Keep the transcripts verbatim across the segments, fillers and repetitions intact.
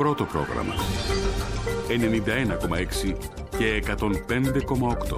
πρώτο πρόγραμμα. ενενήντα ένα κόμμα έξι και εκατόν πέντε κόμμα οκτώ.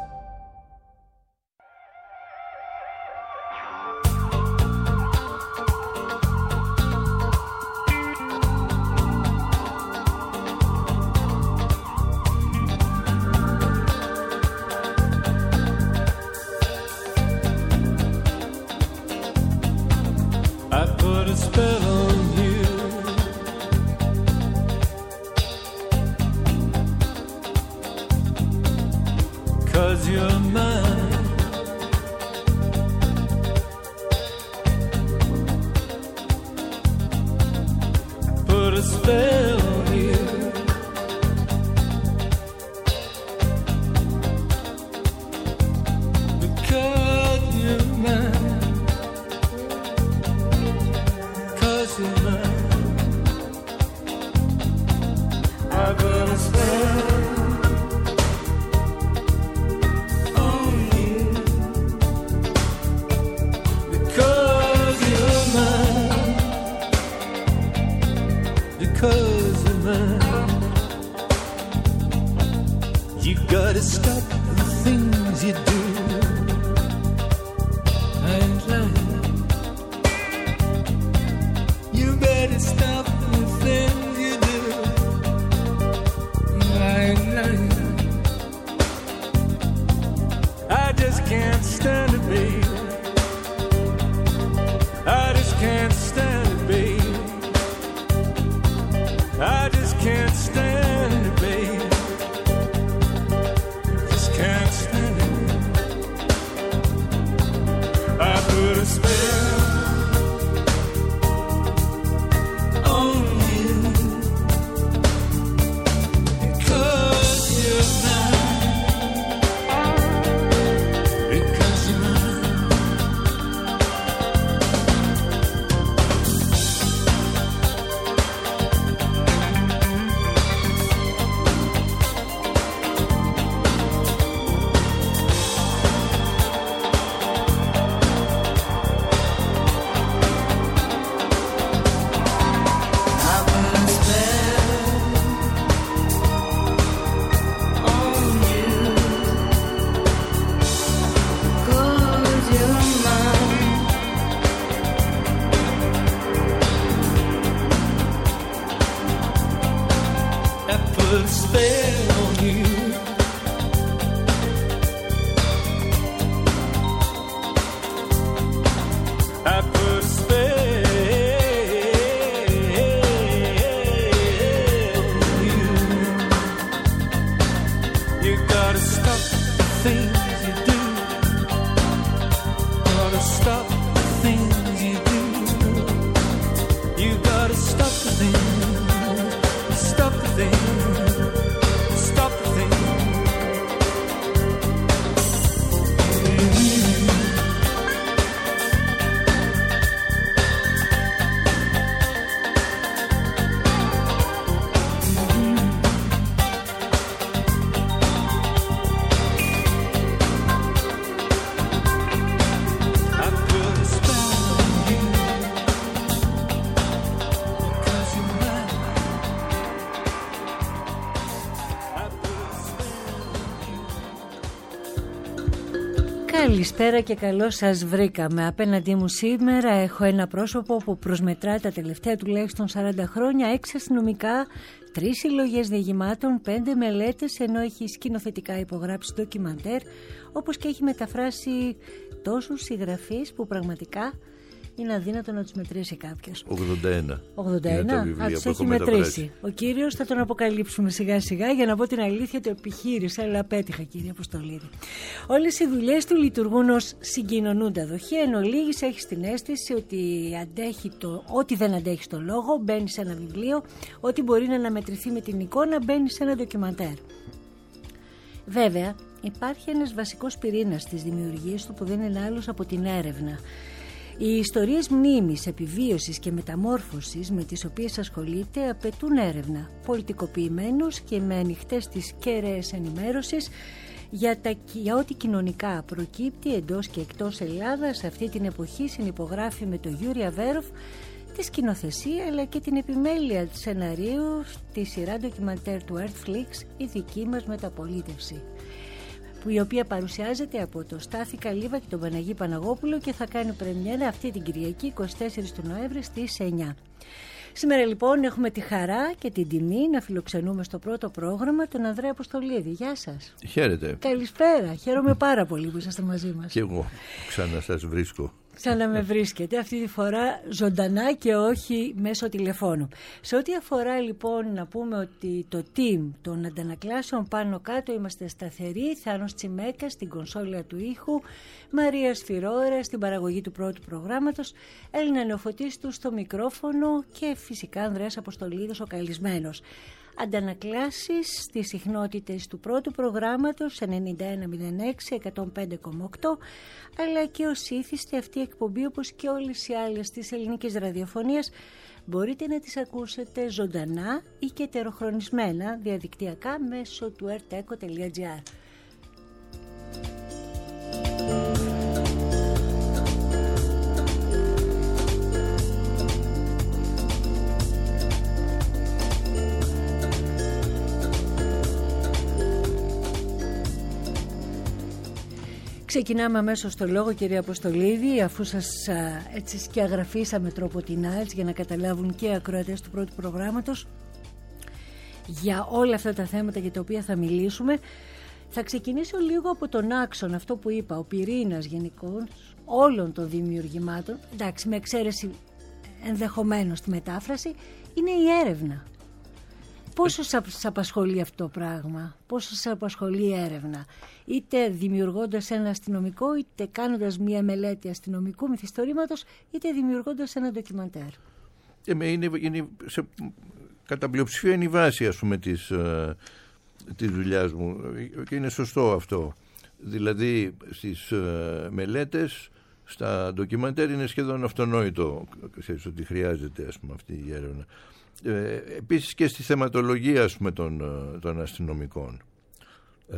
Καλησπέρα και καλώς σας βρήκαμε. Απέναντί μου σήμερα έχω ένα πρόσωπο που προσμετρά τα τελευταία τουλάχιστον σαράντα χρόνια, έξι αστυνομικά, τρεις συλλογές διηγημάτων, πέντε μελέτες, ενώ έχει σκηνοθετικά υπογράψει ντοκιμαντέρ, όπως και έχει μεταφράσει τόσους συγγραφείς που πραγματικά είναι αδύνατο να τους μετρήσει κάποιος. ογδόντα ένα. ογδόντα ένα, α, τους έχει μετρήσει. Ο κύριος θα τον αποκαλύψουμε σιγά σιγά, για να πω την αλήθεια, το επιχείρησα, αλλά απέτυχα, κύριε Αποστολίδη. Όλες οι δουλειές του λειτουργούν ως συγκοινωνούντα δοχεία, εν ολίγης έχεις την αίσθηση ότι αντέχει το, ό,τι δεν αντέχει στο λόγο μπαίνει σε ένα βιβλίο, ό,τι μπορεί να αναμετρηθεί με την εικόνα μπαίνει σε ένα ντοκιμαντέρ. Βέβαια, υπάρχει ένας βασικός πυρήνας της δημιουργίας του που δεν είναι άλλος από την έρευνα. Οι ιστορίες μνήμης, επιβίωσης και μεταμόρφωσης με τις οποίες ασχολείται απαιτούν έρευνα, πολιτικοποιημένους και με ανοιχτές τις κέραίες ενημέρωσης για, τα, για ό,τι κοινωνικά προκύπτει εντός και εκτός Ελλάδας. Αυτή την εποχή συνυπογράφει με τον Γιούρι Αβέροφ τη σκηνοθεσία αλλά και την επιμέλεια του σεναρίου στη σειρά ντοκιμαντέρ του Earthflix «Η δική μας μεταπολίτευση», που η οποία παρουσιάζεται από το Στάθη Καλύβα και τον Παναγί Παναγόπουλο και θα κάνει πρεμιέρα αυτή την Κυριακή εικοστή τέταρτη του Νοέμβρη στις εννιά. Σήμερα λοιπόν έχουμε τη χαρά και την τιμή να φιλοξενούμε στο πρώτο πρόγραμμα τον Ανδρέα Αποστολίδη. Γεια σας. Χαίρετε. Καλησπέρα. Χαίρομαι πάρα πολύ που είσαστε μαζί μας. Και εγώ ξανά σας βρίσκω. Ξανά με βρίσκετε, αυτή τη φορά ζωντανά και όχι μέσω τηλεφώνου. Σε ό,τι αφορά λοιπόν να πούμε ότι το team των αντανακλάσεων πάνω κάτω είμαστε σταθεροί, Θάνος Τσιμέκας στην κονσόλια του ήχου, Μαρία Σφυρόερα στην παραγωγή του πρώτου προγράμματος, Έλληνα Νεοφωτίστου στο μικρόφωνο και φυσικά Ανδρέας Αποστολίδης ο καλεσμένος. Αντανακλάσεις στις συχνότητες του πρώτου προγράμματος ενενήντα ένα μηδέν έξι εκατόν πέντε κόμμα οκτώ, αλλά και ως ήθιστη αυτή η εκπομπή, όπως και όλες οι άλλες της ελληνικής ραδιοφωνίας, μπορείτε να τις ακούσετε ζωντανά ή και τεροχρονισμένα διαδικτυακά μέσω του ερτέκο τελεία τζι άρ. Ξεκινάμε αμέσως στο λόγο, κυρία Αποστολίδη, αφού σας α, έτσι σκιαγραφίσαμε τρόπο την άλτς για να καταλάβουν και οι ακροατές του πρώτου προγράμματος για όλα αυτά τα θέματα για τα οποία θα μιλήσουμε. Θα ξεκινήσω λίγο από τον άξονα, αυτό που είπα, ο πυρήνας γενικώς όλων των δημιουργημάτων, εντάξει με εξαίρεση ενδεχομένως τη μετάφραση, είναι η έρευνα. Πόσο σας απασχολεί αυτό το πράγμα, πόσο σας απασχολεί η έρευνα, είτε δημιουργώντας ένα αστυνομικό, είτε κάνοντας μια μελέτη αστυνομικού μυθιστορήματος, είτε δημιουργώντας ένα ντοκιμαντέρ? Ε, είναι, είναι, σε, κατά πλειοψηφία είναι η βάση, ας πούμε, της, ε, της δουλειάς μου και είναι σωστό αυτό. Δηλαδή στις ε, μελέτες, στα ντοκιμαντέρ είναι σχεδόν αυτονόητο, ξέρεις, ότι χρειάζεται, ας πούμε, αυτή η έρευνα. Ε, επίσης και στη θεματολογία, ας πούμε, των, των αστυνομικών. Ε,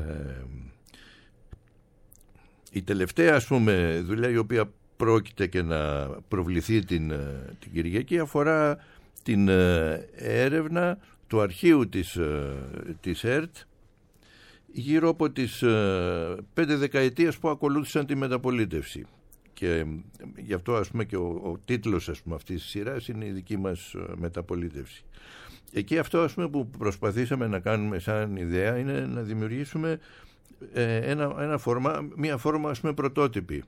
η τελευταία, ας πούμε, δουλειά η οποία πρόκειται και να προβληθεί την, την Κυριακή αφορά την έρευνα του αρχείου της, της ΕΡΤ γύρω από τις πέντε δεκαετίες που ακολούθησαν τη μεταπολίτευση. Και γι' αυτό, ας πούμε, και ο, ο τίτλος, ας πούμε, αυτής της σειράς είναι η δική μας μεταπολίτευση. Εκεί αυτό, ας πούμε, που προσπαθήσαμε να κάνουμε σαν ιδέα είναι να δημιουργήσουμε ε, ένα, ένα φόρμα, μια φόρμα, ας πούμε, πρωτότυπη.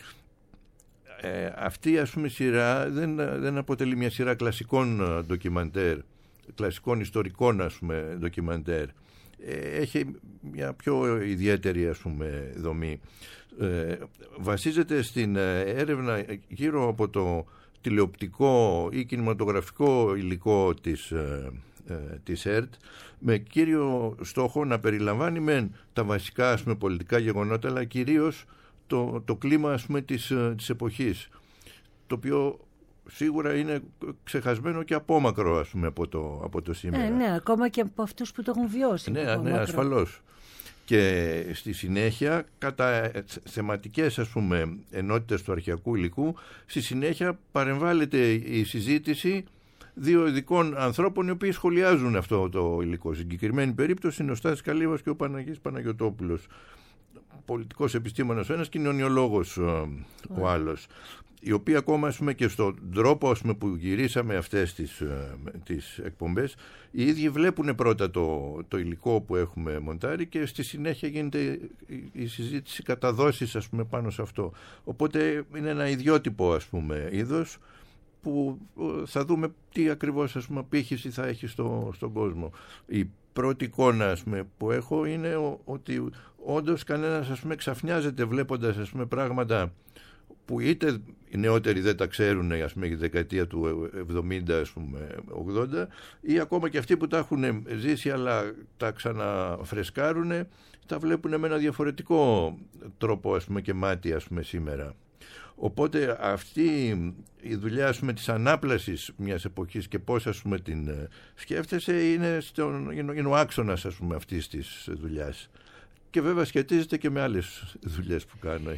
Ε, αυτή, ας πούμε, σειρά δεν, δεν αποτελεί μια σειρά κλασικών ντοκιμαντέρ, κλασικών ιστορικών, ας πούμε, ντοκιμαντέρ. Ε, έχει μια πιο ιδιαίτερη, ας πούμε, δομή. Ε, βασίζεται στην έρευνα γύρω από το τηλεοπτικό ή κινηματογραφικό υλικό της, ε, ε, της ΕΡΤ, με κύριο στόχο να περιλαμβάνει μεν τα βασικά, ας πούμε, πολιτικά γεγονότα, αλλά κυρίως το, το κλίμα, ας πούμε, της, της εποχής, το οποίο σίγουρα είναι ξεχασμένο και απόμακρο, ας πούμε, από το, από το σήμερα. Ε, ναι, ακόμα και από αυτούς που το έχουν βιώσει. Ναι, ναι, ασφαλώς. Και στη συνέχεια, κατά θεματικές, ας πούμε, ενότητες του αρχαιακού υλικού, στη συνέχεια παρεμβάλλεται η συζήτηση δύο ειδικών ανθρώπων οι οποίοι σχολιάζουν αυτό το υλικό. Στην συγκεκριμένη περίπτωση είναι ο Στάθης Καλύβας και ο Παναγής Παναγιωτόπουλος, πολιτικός επιστήμονας ο ένας, κοινωνιολόγος ο άλλος, οι οποίοι ακόμα, ας πούμε, και στον τρόπο, ας πούμε, που γυρίσαμε αυτές τις, τις εκπομπές, οι ίδιοι βλέπουν πρώτα το, το υλικό που έχουμε μοντάρει και στη συνέχεια γίνεται η συζήτηση καταδόσεις, ας πούμε, πάνω σε αυτό. Οπότε είναι ένα ιδιότυπο, ας πούμε, είδος που θα δούμε τι ακριβώς, ας πούμε, απήχηση θα έχει στο, στον κόσμο. Η πρώτη εικόνα, ας πούμε, που έχω είναι ο, ότι όντως κανένας, ας πούμε, ξαφνιάζεται βλέποντας, ας πούμε, πράγματα που είτε οι νεότεροι δεν τα ξέρουν, ας πούμε, η δεκαετία του εβδομήντα, ας πούμε, ογδόντα, ή ακόμα και αυτοί που τα έχουν ζήσει αλλά τα ξαναφρεσκάρουν, τα βλέπουν με ένα διαφορετικό τρόπο, ας πούμε, και μάτι, ας πούμε, σήμερα. Οπότε αυτή η δουλειά, ας πούμε, της ανάπλασης μιας εποχής και πώς, ας πούμε, την σκέφτεσαι είναι, στον, είναι ο άξονας, ας πούμε, αυτής της δουλειάς. Και βέβαια σχετίζεται και με άλλες δουλειές που κάνω.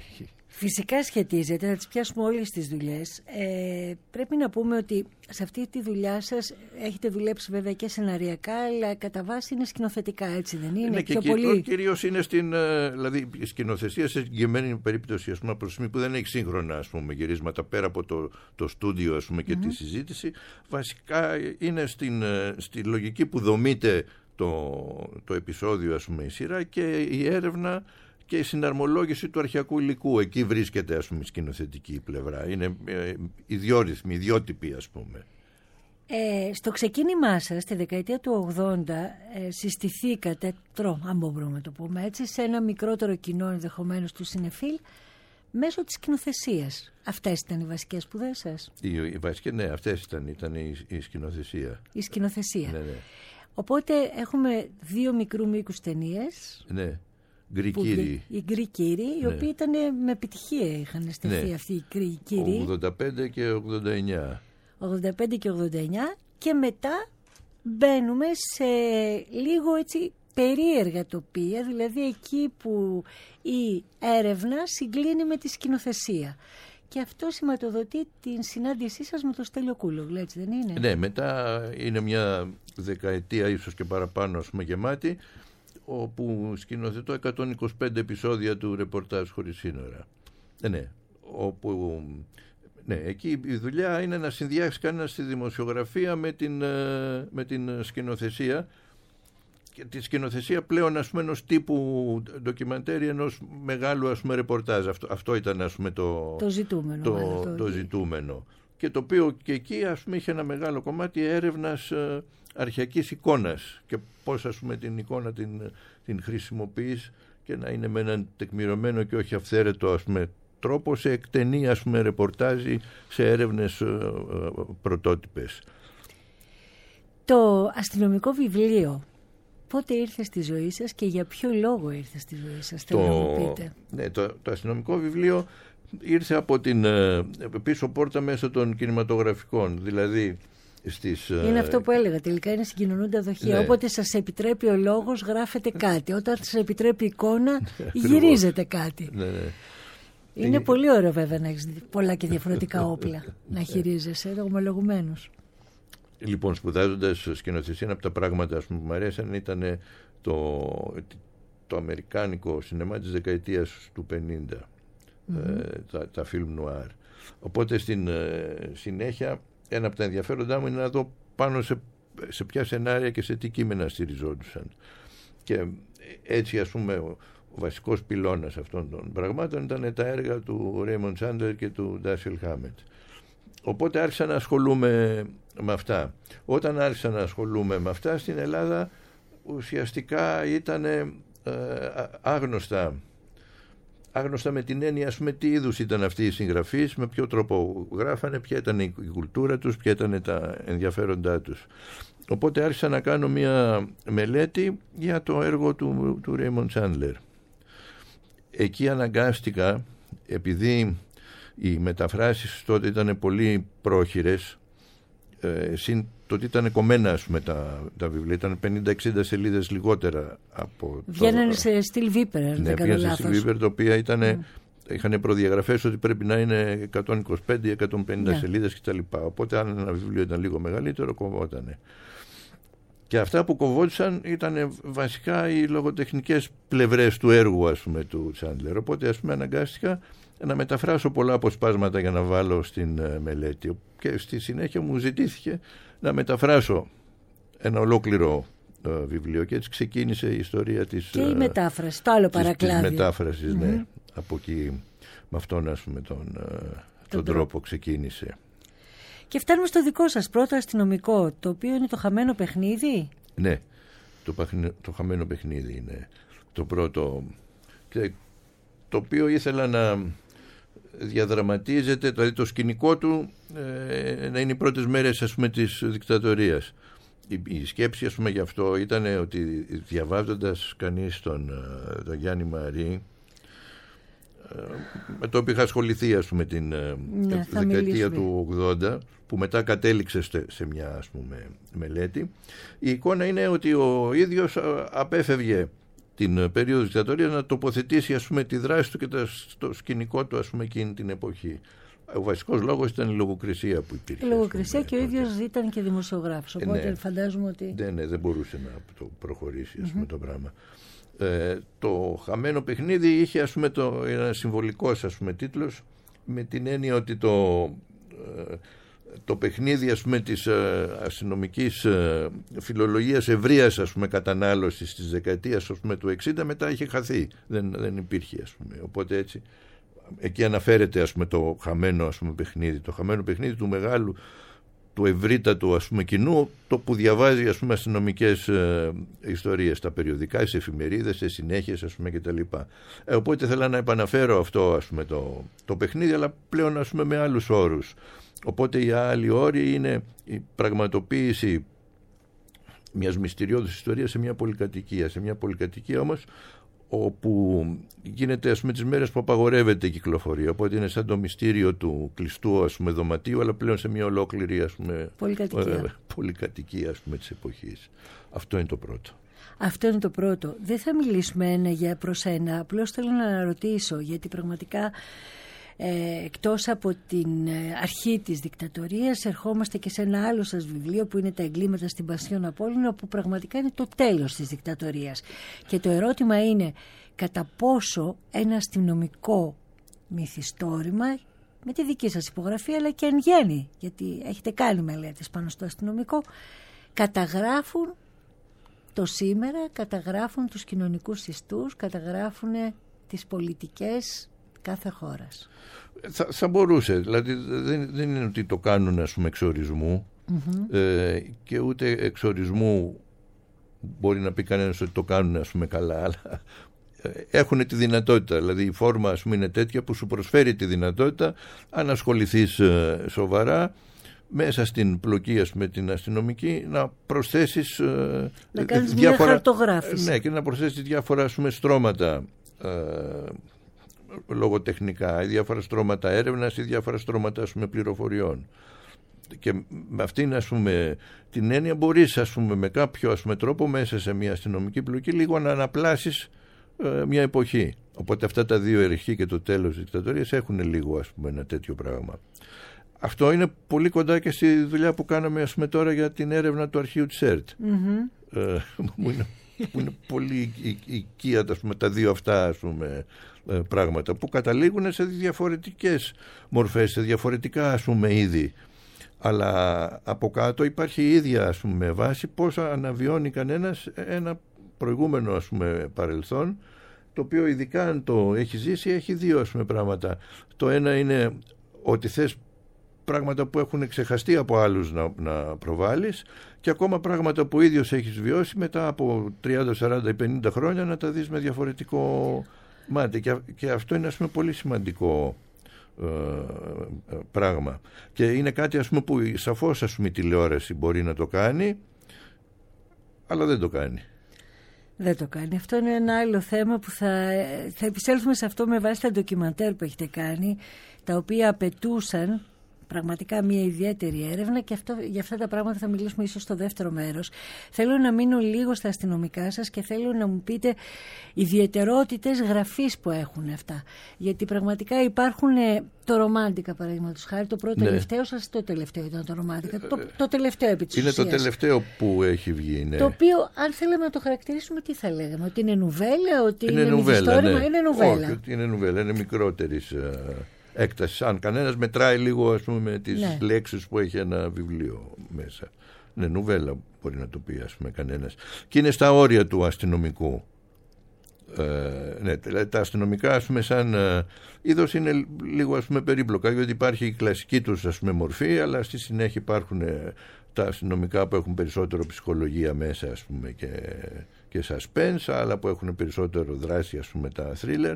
Φυσικά σχετίζεται, να τις πιάσουμε όλες τις δουλειές. Ε, πρέπει να πούμε ότι σε αυτή τη δουλειά σας έχετε δουλέψει βέβαια και σεναριακά, αλλά κατά βάση είναι σκηνοθετικά, έτσι δεν είναι? Ναι, πιο και πολύ... κυρίως είναι στην δηλαδή, η σκηνοθεσία σε συγκεκριμένη περίπτωση, ας πούμε, προς στιγμή που δεν έχει σύγχρονα, ας πούμε, γυρίσματα πέρα από το, το στούντιο, ας πούμε, και mm-hmm. τη συζήτηση. Βασικά είναι στην, στη λογική που δομείται το, το επεισόδιο, ας πούμε, η σειρά, και η έρευνα και η συναρμολόγηση του αρχαιακού υλικού. Εκεί βρίσκεται, ας πούμε, η σκηνοθετική πλευρά. Είναι ε, ιδιόρυθμη, ιδιότυπη, ας πούμε. Ε, στο ξεκίνημά σας, τη δεκαετία του ογδόντα, ε, συστηθήκατε, τρο, αν μπορούμε να το πούμε έτσι, σε ένα μικρότερο κοινό ενδεχομένως του σινεφίλ, μέσω της σκηνοθεσίας. Αυτές ήταν οι βασικές σπουδές σας? Οι, οι βασικές, ναι, αυτές ήταν, ήταν η, η σκηνοθεσία. Η σκηνοθεσία. Ναι, ναι. Οπότε έχουμε δύο μικρού μήκους ταινίες. Ναι. Γκρικήροι. Οι Γκρικήροι, οι ναι. οποίοι ήταν με επιτυχία, είχαν στεθεί ναι. αυτοί οι Γκρικήροι. ογδόντα πέντε και ογδόντα εννιά. ογδόντα πέντε και ογδόντα εννιά, και μετά μπαίνουμε σε λίγο έτσι περίεργα τοπία, δηλαδή εκεί που η έρευνα συγκλίνει με τη σκηνοθεσία. Και αυτό σηματοδοτεί την συνάντησή σας με τον Στέλιο Κούλογλου, έτσι δεν είναι? Ναι, μετά είναι μια δεκαετία ίσως και παραπάνω, ας πούμε, γεμάτη, όπου σκηνοθετώ εκατόν είκοσι πέντε επεισόδια του ρεπορτάζ χωρίς σύνορα. Ε, ναι, όπου, ναι, εκεί η δουλειά είναι να συνδυάσει κανένας τη δημοσιογραφία με την, με την σκηνοθεσία, και τη σκηνοθεσία πλέον, ας πούμε, ενός τύπου ντοκιμαντέρι, ενός μεγάλου, ας πούμε, ρεπορτάζ. Αυτό, αυτό ήταν, ας πούμε, το, το ζητούμενο. Το, μάλλον, το... το ζητούμενο. Και το οποίο και εκεί, ας πούμε, είχε ένα μεγάλο κομμάτι έρευνας ε, αρχαιακής εικόνας και πώς, ας πούμε, την εικόνα την, την χρησιμοποιείς και να είναι με έναν τεκμηρωμένο και όχι αυθαίρετο, ας πούμε, τρόπο σε εκτενή, ας πούμε, ρεπορτάζι, σε έρευνες ε, ε, πρωτότυπες. Το αστυνομικό βιβλίο πότε ήρθε στη ζωή σας και για ποιο λόγο ήρθε στη ζωή σας, θέλω να μου πείτε? Ναι, το, το αστυνομικό βιβλίο ήρθε από την ε, πίσω πόρτα μέσω των κινηματογραφικών, δηλαδή στις, είναι ε, αυτό που έλεγα, τελικά είναι συγκοινωνούντα δοχεία. Ναι. Όποτε σας επιτρέπει ο λόγος γράφετε κάτι, όταν σας επιτρέπει η εικόνα γυρίζετε κάτι. Ναι, ναι. Είναι ε, πολύ ωραίο βέβαια να έχεις πολλά και διαφορετικά όπλα να χειρίζεσαι, ομολογουμένως. Λοιπόν, σπουδάζοντας σκηνοθεσία, ένα από τα πράγματα, ας πούμε, που μου αρέσαν ήταν το, το αμερικάνικο σινεμά της δεκαετίας του πενήντα, mm-hmm. ε, τα, τα film noir. Οπότε στην ε, συνέχεια ένα από τα ενδιαφέροντά μου είναι να δω πάνω σε, σε ποια σενάρια και σε τι κείμενα στηριζόντουσαν. Και έτσι, ας πούμε, ο, ο βασικός πυλώνας αυτών των πραγμάτων ήταν τα έργα του Raymond Chandler και του Dashiell Hammett. Οπότε άρχισα να ασχολούμαι με αυτά. Όταν άρχισα να ασχολούμαι με αυτά, στην Ελλάδα ουσιαστικά ήταν ε, άγνωστα. Άγνωστα με την έννοια, ας πούμε, τι είδους ήταν αυτοί οι συγγραφείς, με ποιο τρόπο γράφανε, ποια ήταν η κουλτούρα τους, ποια ήταν τα ενδιαφέροντά τους. Οπότε άρχισα να κάνω μια μελέτη για το έργο του, του Raymond Chandler. Εκεί αναγκάστηκα, επειδή οι μεταφράσεις τότε ήταν πολύ πρόχειρες, ε, συν το ότι ήταν κομμένα, ας πούμε, τα, τα βιβλία, ήταν πενήντα εξήντα σελίδες λιγότερα από... Βγαίνανε σε στυλ Βίπερ, αν δεν κάνω λάθος. Ναι, σε στυλ Βίπερ, τα οποία ήταν, mm. είχαν προδιαγραφές ότι πρέπει να είναι εκατόν είκοσι πέντε ή εκατόν πενήντα yeah. σελίδες κτλ. Οπότε αν ένα βιβλίο ήταν λίγο μεγαλύτερο, κοβότανε. Και αυτά που κοβόντουσαν ήταν βασικά οι λογοτεχνικές πλευρές του έργου, ας πούμε, του Τσάντλερ. Οπότε, ας πούμε, αναγκάστηκα να μεταφράσω πολλά αποσπάσματα για να βάλω στην uh, μελέτη. Και στη συνέχεια μου ζητήθηκε να μεταφράσω ένα ολόκληρο uh, βιβλίο, και έτσι ξεκίνησε η ιστορία της, και η μετάφραση, το άλλο παρακλάδιο. Της μετάφρασης, mm-hmm. ναι. Από εκεί, με αυτόν, ας πούμε, τον, uh, τον, τον τρόπο ξεκίνησε. Και φτάνουμε στο δικό σας πρώτο αστυνομικό, το οποίο είναι το χαμένο παιχνίδι. Ναι, το, το χαμένο παιχνίδι είναι το πρώτο, και το οποίο ήθελα να διαδραματίζεται, δηλαδή το σκηνικό του ε, να είναι οι πρώτες μέρες, ας πούμε, της δικτατορίας. Η, η σκέψη, ας πούμε, γι' αυτό ήταν ότι διαβάζοντας κανείς τον, τον Γιάννη Μαρί, με το οποίο είχα ασχοληθεί, ας πούμε, την ναι, δεκαετία του ογδόντα, που μετά κατέληξε σε μια, ας πούμε, μελέτη, η εικόνα είναι ότι ο ίδιος απέφευγε την περίοδο της δικτατορίας να τοποθετήσει, ας πούμε, τη δράση του και το σκηνικό του, ας πούμε, εκείνη την εποχή. Ο βασικός λόγος ήταν η λογοκρισία που υπήρχε. Η λογοκρισία και ο ίδιος ήταν και δημοσιογράφος, οπότε ναι, φαντάζομαι ότι... Ναι, ναι, δεν μπορούσε να το προχωρήσει, ας πούμε, mm-hmm. το πράγμα. Ε, το χαμένο παιχνίδι είχε, ας πούμε, το, ένα συμβολικός, ας πούμε, τίτλος, με την έννοια ότι το, ε, το παιχνίδι, ας πούμε, της ε, αστυνομικής ε, φιλολογίας ευρείας, ας πούμε, κατανάλωσης της δεκαετίας, ας πούμε, του εξήντα μετά είχε χαθεί, δεν, δεν υπήρχε, ας πούμε, οπότε έτσι εκεί αναφέρεται, ας πούμε, το χαμένο, ας πούμε, παιχνίδι, το χαμένο παιχνίδι του μεγάλου, του ευρύτατου, ας πούμε, κοινού, το που διαβάζει, ας πούμε, αστυνομικές ε, ιστορίες, τα περιοδικά, στις εφημερίδες, στις συνέχειες, ας πούμε, κτλ. Ε, οπότε θέλω να επαναφέρω αυτό, ας πούμε, το, το παιχνίδι, αλλά πλέον, ας πούμε, με άλλους όρους. Οπότε οι άλλοι όροι είναι η πραγματοποίηση μιας μυστηριώδους ιστορίας σε μια πολυκατοικία. Σε μια πολυκατοικία όμως όπου γίνεται, ας πούμε, τις μέρες που απαγορεύεται η κυκλοφορία. Οπότε είναι σαν το μυστήριο του κλειστού, ας πούμε, δωματίου, αλλά πλέον σε μια ολόκληρη, ας πούμε, πολυκατοικία, ε, πολυκατοικία, ας πούμε, της εποχής. Αυτό είναι το πρώτο. Αυτό είναι το πρώτο. Δεν θα μιλήσουμε ένα για προς ένα. Απλώς θέλω να ρωτήσω, γιατί πραγματικά ε, εκτός από την αρχή της δικτατορίας ερχόμαστε και σε ένα άλλο σας βιβλίο που είναι τα εγκλήματα στην Πασιόν Απόλλωνα, που πραγματικά είναι το τέλος της δικτατορίας. Και το ερώτημα είναι κατά πόσο ένα αστυνομικό μυθιστόρημα, με τη δική σας υπογραφή αλλά και εν γέννη, γιατί έχετε κάνει μελέτες πάνω στο αστυνομικό, καταγράφουν το σήμερα, καταγράφουν τους κοινωνικούς ιστούς, καταγράφουν τις πολιτικές κάθε χώρας. Θα, θα μπορούσε, δηλαδή δεν, δεν είναι ότι το κάνουν, ας πούμε, εξορισμού, mm-hmm. ε, και ούτε εξορισμού μπορεί να πει κανένας ότι το κάνουν, ας πούμε, καλά, αλλά έχουν τη δυνατότητα, δηλαδή η φόρμα, ας πούμε, είναι τέτοια που σου προσφέρει τη δυνατότητα, αν ασχοληθείς ε, σοβαρά μέσα στην πλοκή, ας πούμε, την αστυνομική, να προσθέσεις ε, να κάνεις διάφορα, μια χαρτογράφηση. Ναι, και να προσθέσεις διάφορα, ας πούμε, στρώματα ε, λογοτεχνικά, ή διάφορα στρώματα έρευνας ή διάφορα στρώματα, ας πούμε, πληροφοριών. Και με αυτήν, ας πούμε, την έννοια μπορείς, ας πούμε, με κάποιο, ας πούμε, τρόπο μέσα σε μια αστυνομική πλοκή λίγο να αναπλάσεις ε, μια εποχή. Οπότε αυτά τα δύο, η αρχή και το τέλος της δικτατορίας, έχουν λίγο, ας πούμε, ένα τέτοιο πράγμα. Αυτό είναι πολύ κοντά και στη δουλειά που κάναμε, ας πούμε, τώρα για την έρευνα του αρχείου της ΕΡΤ. Mm-hmm. Ε, μου είναι, μου είναι πολύ οικία, ας πούμε, τα δύο αυτά, ας πούμε, πράγματα που καταλήγουν σε διαφορετικές μορφές, σε διαφορετικά, ας πούμε, είδη. Αλλά από κάτω υπάρχει η ίδια, ας πούμε, βάση πώς αναβιώνει κανένας ένα προηγούμενο, ας πούμε, παρελθόν, το οποίο ειδικά αν το έχει ζήσει έχει δύο, ας πούμε, πράγματα. Το ένα είναι ότι θες πράγματα που έχουν ξεχαστεί από άλλους να, να προβάλλεις, και ακόμα πράγματα που ίδιος έχεις βιώσει μετά από τριάντα, σαράντα, πενήντα χρόνια να τα δεις με διαφορετικό μάτι. Και, και αυτό είναι, ας πούμε, πολύ σημαντικό ε, ε, πράγμα. Και είναι κάτι, ας πούμε, που σαφώς, ας πούμε, η τηλεόραση μπορεί να το κάνει, αλλά δεν το κάνει. Δεν το κάνει. Αυτό είναι ένα άλλο θέμα που θα, θα επισέλθουμε σε αυτό με βάση τα ντοκιμαντέρ που έχετε κάνει, τα οποία απαιτούσαν πραγματικά μια ιδιαίτερη έρευνα, και αυτό, για αυτά τα πράγματα θα μιλήσουμε ίσως στο δεύτερο μέρος. Θέλω να μείνω λίγο στα αστυνομικά σας και θέλω να μου πείτε ιδιαιτερότητες γραφής που έχουν αυτά. Γιατί πραγματικά υπάρχουν ε, το ρομάντικα, παραδείγματος χάρη, το πρώτο, ναι. τελευταίο σας, το τελευταίο ήταν το ρομάντικα, το, το τελευταίο επί της είναι ουσίας. Το τελευταίο που έχει βγει, ναι. Το οποίο, αν θέλαμε να το χαρακτηρίσουμε, τι θα λέγαμε, ότι είναι νουβέλα, ότι είναι, είναι νουβέλα, ναι. είναι νουβέλα. Όχι, είναι νουβέλα, είναι μικρότερης έκταση. Αν κανένας μετράει λίγο, ας πούμε, με τις ναι. λέξεις που έχει ένα βιβλίο μέσα. Ναι, νουβέλα μπορεί να το πει, ας πούμε, κανένας. Και είναι στα όρια του αστυνομικού. Ε, ναι, τα αστυνομικά, ας πούμε, σαν ε, είδος είναι λίγο, ας πούμε, περίπλοκα, γιατί υπάρχει η κλασική τους, ας πούμε, μορφή, αλλά στη συνέχεια υπάρχουν ε, τα αστυνομικά που έχουν περισσότερο ψυχολογία μέσα, ας πούμε, και, και suspense, άλλα που έχουν περισσότερο δράση, ας πούμε, τα thriller.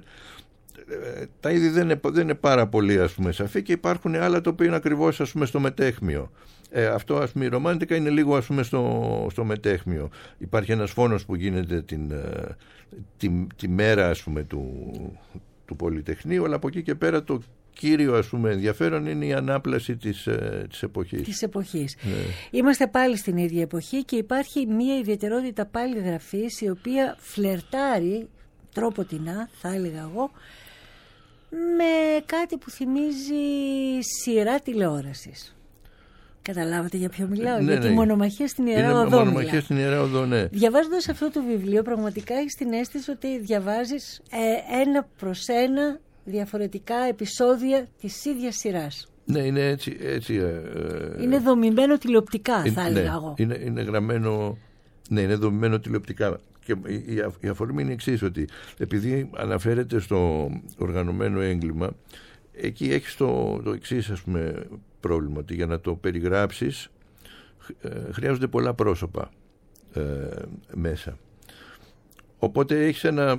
Τα είδη δεν είναι, δεν είναι πάρα πολύ, ας πούμε, σαφή, και υπάρχουν άλλα τα οποία είναι ακριβώς, ας πούμε, στο μετέχμιο. Ε, αυτό, ας πούμε, η ρομάντικα είναι λίγο, ας πούμε, στο, στο μετέχμιο. Υπάρχει ένας φόνος που γίνεται την, τη, τη μέρα, ας πούμε, του, του Πολυτεχνείου, αλλά από εκεί και πέρα το κύριο, ας πούμε, ενδιαφέρον είναι η ανάπλαση της, ε, της εποχής. Της εποχής. Ναι. Είμαστε πάλι στην ίδια εποχή και υπάρχει μια ιδιαιτερότητα πάλι γραφής η οποία φλερτάρει τρόποτινά, θα έλεγα εγώ, με κάτι που θυμίζει σειρά τηλεόρασης. Καταλάβατε για ποιο μιλάω? Ναι, για τη ναι. μονομαχία στην Ιερά Είναι Οδό. μονομαχία στην Ιερά Οδό, ναι. Διαβάζοντας αυτό το βιβλίο, πραγματικά έχεις την αίσθηση ότι διαβάζεις ε, ένα προς ένα διαφορετικά επεισόδια της ίδιας σειράς. Ναι, είναι έτσι. έτσι ε, είναι δομημένο τηλεοπτικά, είναι, θα έλεγα ναι, εγώ. Είναι, είναι γραμμένο. Ναι, είναι δομημένο τηλεοπτικά. Και η, η αφορμή είναι εξής, ότι επειδή αναφέρεται στο οργανωμένο έγκλημα, εκεί έχεις το, το εξής, ας πούμε, πρόβλημα, ότι για να το περιγράψεις ε, χρειάζονται πολλά πρόσωπα ε, μέσα. Οπότε έχεις ένα,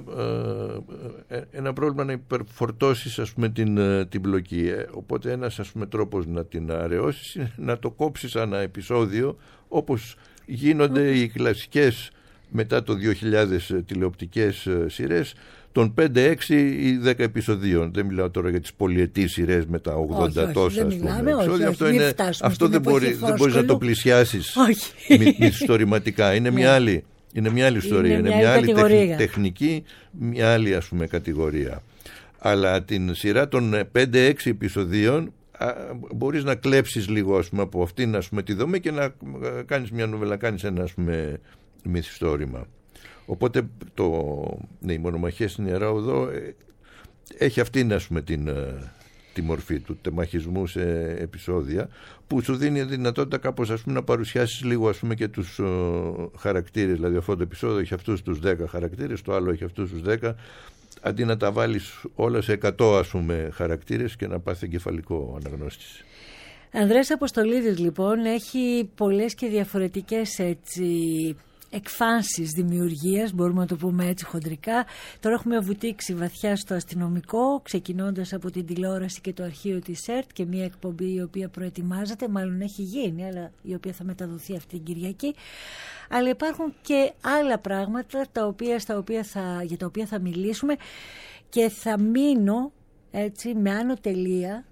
ε, ένα πρόβλημα να υπερφορτώσεις, ας πούμε, την, την μπλοκή. Οπότε ένας, ας πούμε, τρόπος να την αραιώσεις είναι να το κόψεις ανά επεισόδιο, όπως γίνονται οι κλασικές μετά το δύο χιλιάδες τηλεοπτικές σειρές των πέντε, έξι ή δέκα επεισοδίων. Δεν μιλάω τώρα για τις πολυετής σειρές με τα ογδόντα όχι, τόσα, όχι, ας πούμε, μιλάμε, όχι, όχι, αυτό, όχι, είναι, αυτό δεν, μπορεί, δεν μπορείς να το πλησιάσεις μυθιστορηματικά. Είναι μια άλλη, είναι μια άλλη ιστορία, είναι, είναι μια άλλη τεχν, τεχνική, μια άλλη, ας πούμε, κατηγορία. Αλλά την σειρά των πέντε έξι επεισοδίων μπορείς να κλέψεις λίγο, ας πούμε, από αυτήν, ας πούμε, τη δομή και να κάνεις μια νουβέλα, κάνεις ένα, ας πούμε, μυθιστόρημα. Οπότε το, ναι, η μονομαχία στην Ιερά Οδό ε, έχει αυτήν, ας πούμε, την, τη μορφή του τεμαχισμού σε επεισόδια, που σου δίνει δυνατότητα κάπως, ας πούμε, να παρουσιάσεις λίγο, ας πούμε, και τους ο, χαρακτήρες. Δηλαδή αυτό το επεισόδιο έχει αυτούς τους δέκα χαρακτήρες, το άλλο έχει αυτούς τους δέκα, αντί να τα βάλεις όλα σε εκατό, ας πούμε, χαρακτήρες και να πάθει εγκεφαλικό αναγνώστης. Ανδρέας Αποστολίδης, λοιπόν, έχει πολλές και διαφορετικές, έτσι, εκφάνσεις δημιουργίας, μπορούμε να το πούμε έτσι χοντρικά. Τώρα έχουμε βουτήξει βαθιά στο αστυνομικό, ξεκινώντας από την τηλεόραση και το αρχείο της ΕΡΤ και μια εκπομπή η οποία προετοιμάζεται, μάλλον έχει γίνει, αλλά η οποία θα μεταδοθεί αυτή την Κυριακή. Αλλά υπάρχουν και άλλα πράγματα τα οποία, στα οποία θα, για τα οποία θα μιλήσουμε και θα μείνω, έτσι, με άνω τελεία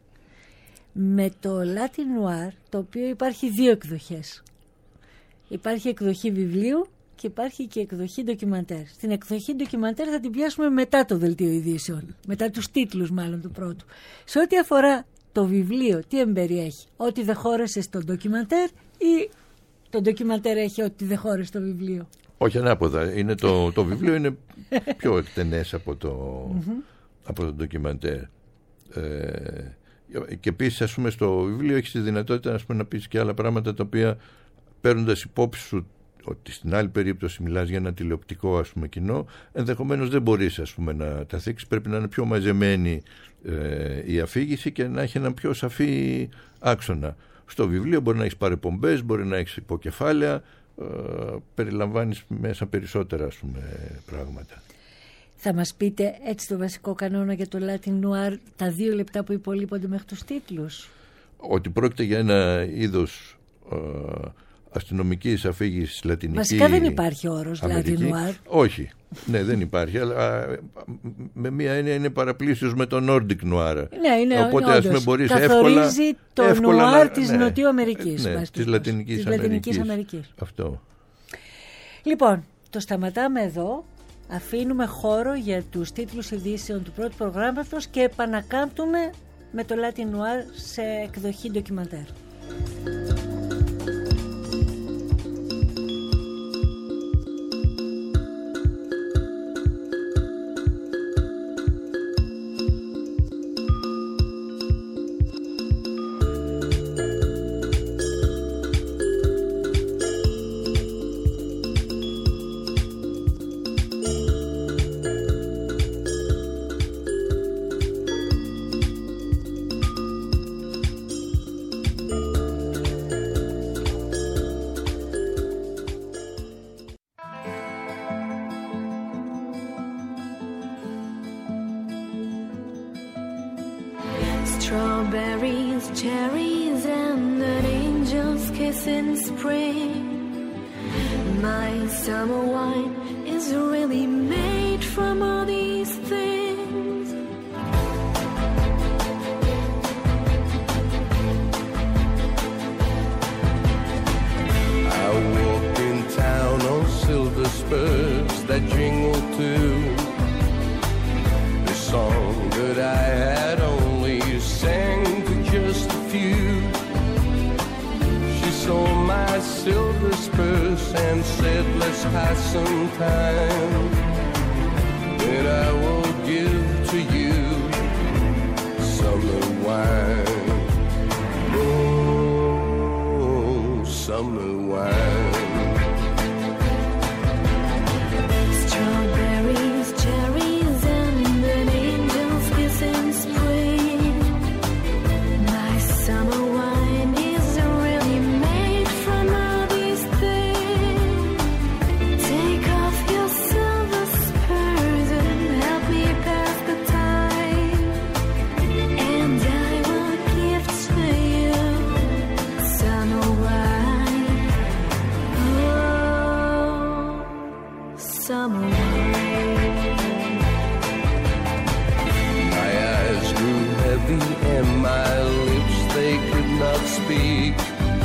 με το Latin Noir, το οποίο υπάρχει δύο εκδοχές. Υπάρχει εκδοχή βιβλίου και υπάρχει και εκδοχή ντοκιμαντέρ. Στην εκδοχή ντοκιμαντέρ θα την πιάσουμε μετά το δελτίο ειδήσεων, μετά τους τίτλους μάλλον του πρώτου. Σε ό,τι αφορά το βιβλίο, τι εμπεριέχει? Ό,τι δεν χώρεσε στο ντοκιμαντέρ ή το ντοκιμαντέρ έχει ό,τι δεν χώρεσε στο βιβλίο? Όχι, ανάποδα. Είναι το, το βιβλίο είναι πιο εκτενές από το, από το ντοκιμαντέρ. Ε, και επίσης, ας πούμε, στο βιβλίο έχεις τη δυνατότητα, ας πούμε, να πεις και άλλα πράγματα τα οποία, παίρνοντας υπόψη σου ότι στην άλλη περίπτωση μιλάς για ένα τηλεοπτικό, ας πούμε, κοινό, ενδεχομένως δεν μπορείς, ας πούμε, να τα θίξεις. Πρέπει να είναι πιο μαζεμένη ε, η αφήγηση και να έχει ένα πιο σαφή άξονα. Στο βιβλίο μπορεί να έχεις παρεπομπές, μπορεί να έχεις υποκεφάλαια, ε, περιλαμβάνεις μέσα περισσότερα, ας πούμε, πράγματα. Θα μας πείτε έτσι το βασικό κανόνα για το Latin Noir, τα δύο λεπτά που υπολείπονται μέχρι τους τίτλους? Ότι πρόκειται για ένα είδος ε, αστυνομικής αφήγησης λατινική. Βασικά δεν υπάρχει όρος Latin Noir. Όχι, ναι, δεν υπάρχει, αλλά με μία έννοια είναι παραπλήσιος με το Nordic Noir. Ναι, είναι, οπότε, είναι, ας πούμε, μπορείς καθορίζει εύκολα, το εύκολα νουάρ να, της ναι, Νοτιού Αμερικής, ναι, της Λατινικής, της Αμερικής. Λατινικής Αμερικής. Αυτό. Λοιπόν, το σταματάμε εδώ. Αφήνουμε χώρο για τους τίτλους ειδήσεων του πρώτου προγράμματος και επανακάμπτουμε με το Latin Noir σε εκδοχή ντοκιμαντέρ. Strawberries, cherries, and an angel's kiss in spring. My summer wine is really made from all these things. spurs that jingle too. The song that I had only sang to just a few. She saw my silver spurs and said, let's pass some time, and I will give to you summer wine. Oh, summer wine. Strawberries, cherries, and an angel's kiss in spring. My summer wine is really made from all these things. Take off your silver spurs and help me pass the time, and I will give to you summer wine. Oh, summer wine. My eyes grew heavy and my lips, they could not speak.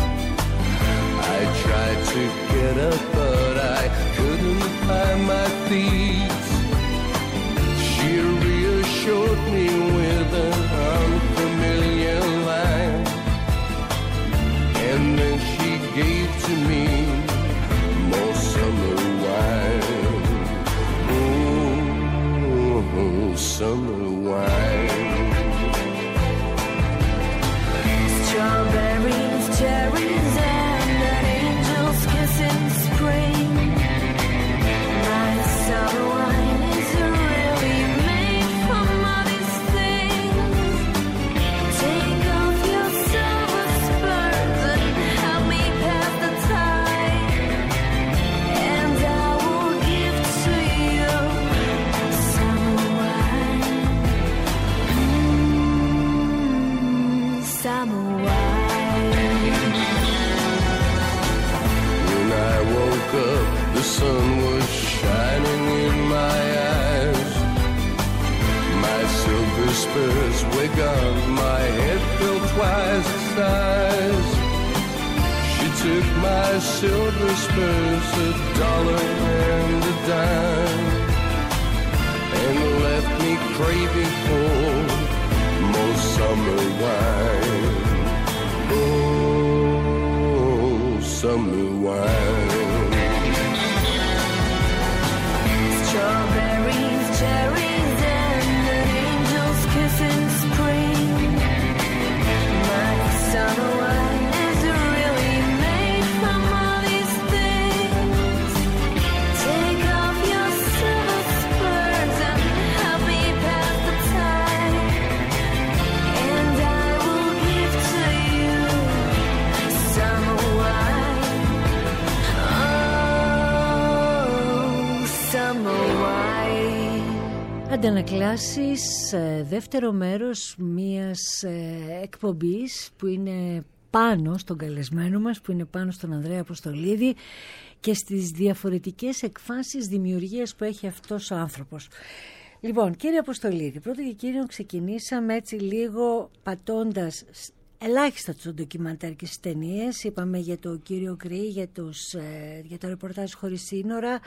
I tried to get up, but I couldn't find my feet. She reassured me with an unfamiliar line, and then she gave to me more summer wine. Oh, summer wine. Strawberries, cherries, and an angel's kiss in spring. My summer wine is really made from all these things. Take off your silver spurs and help me pass the time, and I will give to you summer wine. Mm, summer wine. When I woke up, the sun was shining in my eyes. My silver spurs were gone, my head felt twice the size. She took my silver spurs, a dollar and a dime, and left me craving for more summer wine. Oh, summer wine. Strawberries, cherries, and an angel's kiss in spring. My summer wine is really made from all these things. Take off your silver spurs and help me pass the time, and I will give to you summer wine. Oh, summer wine. Αντανακλάσεις, ε, δεύτερο μέρος μιας ε, εκπομπής που είναι πάνω στον καλεσμένο μας, που είναι πάνω στον Ανδρέα Αποστολίδη και στις διαφορετικές εκφάσεις δημιουργίας που έχει αυτός ο άνθρωπος. Λοιπόν, κύριε Αποστολίδη, πρώτο και κύριο ξεκινήσαμε έτσι λίγο πατώντας ελάχιστα του ντοκιμαντέρ και στις ταινίες. Είπαμε για το κύριο Κρή, για, τους, ε, για το ρεπορτάζ Χωρίς σύνορα,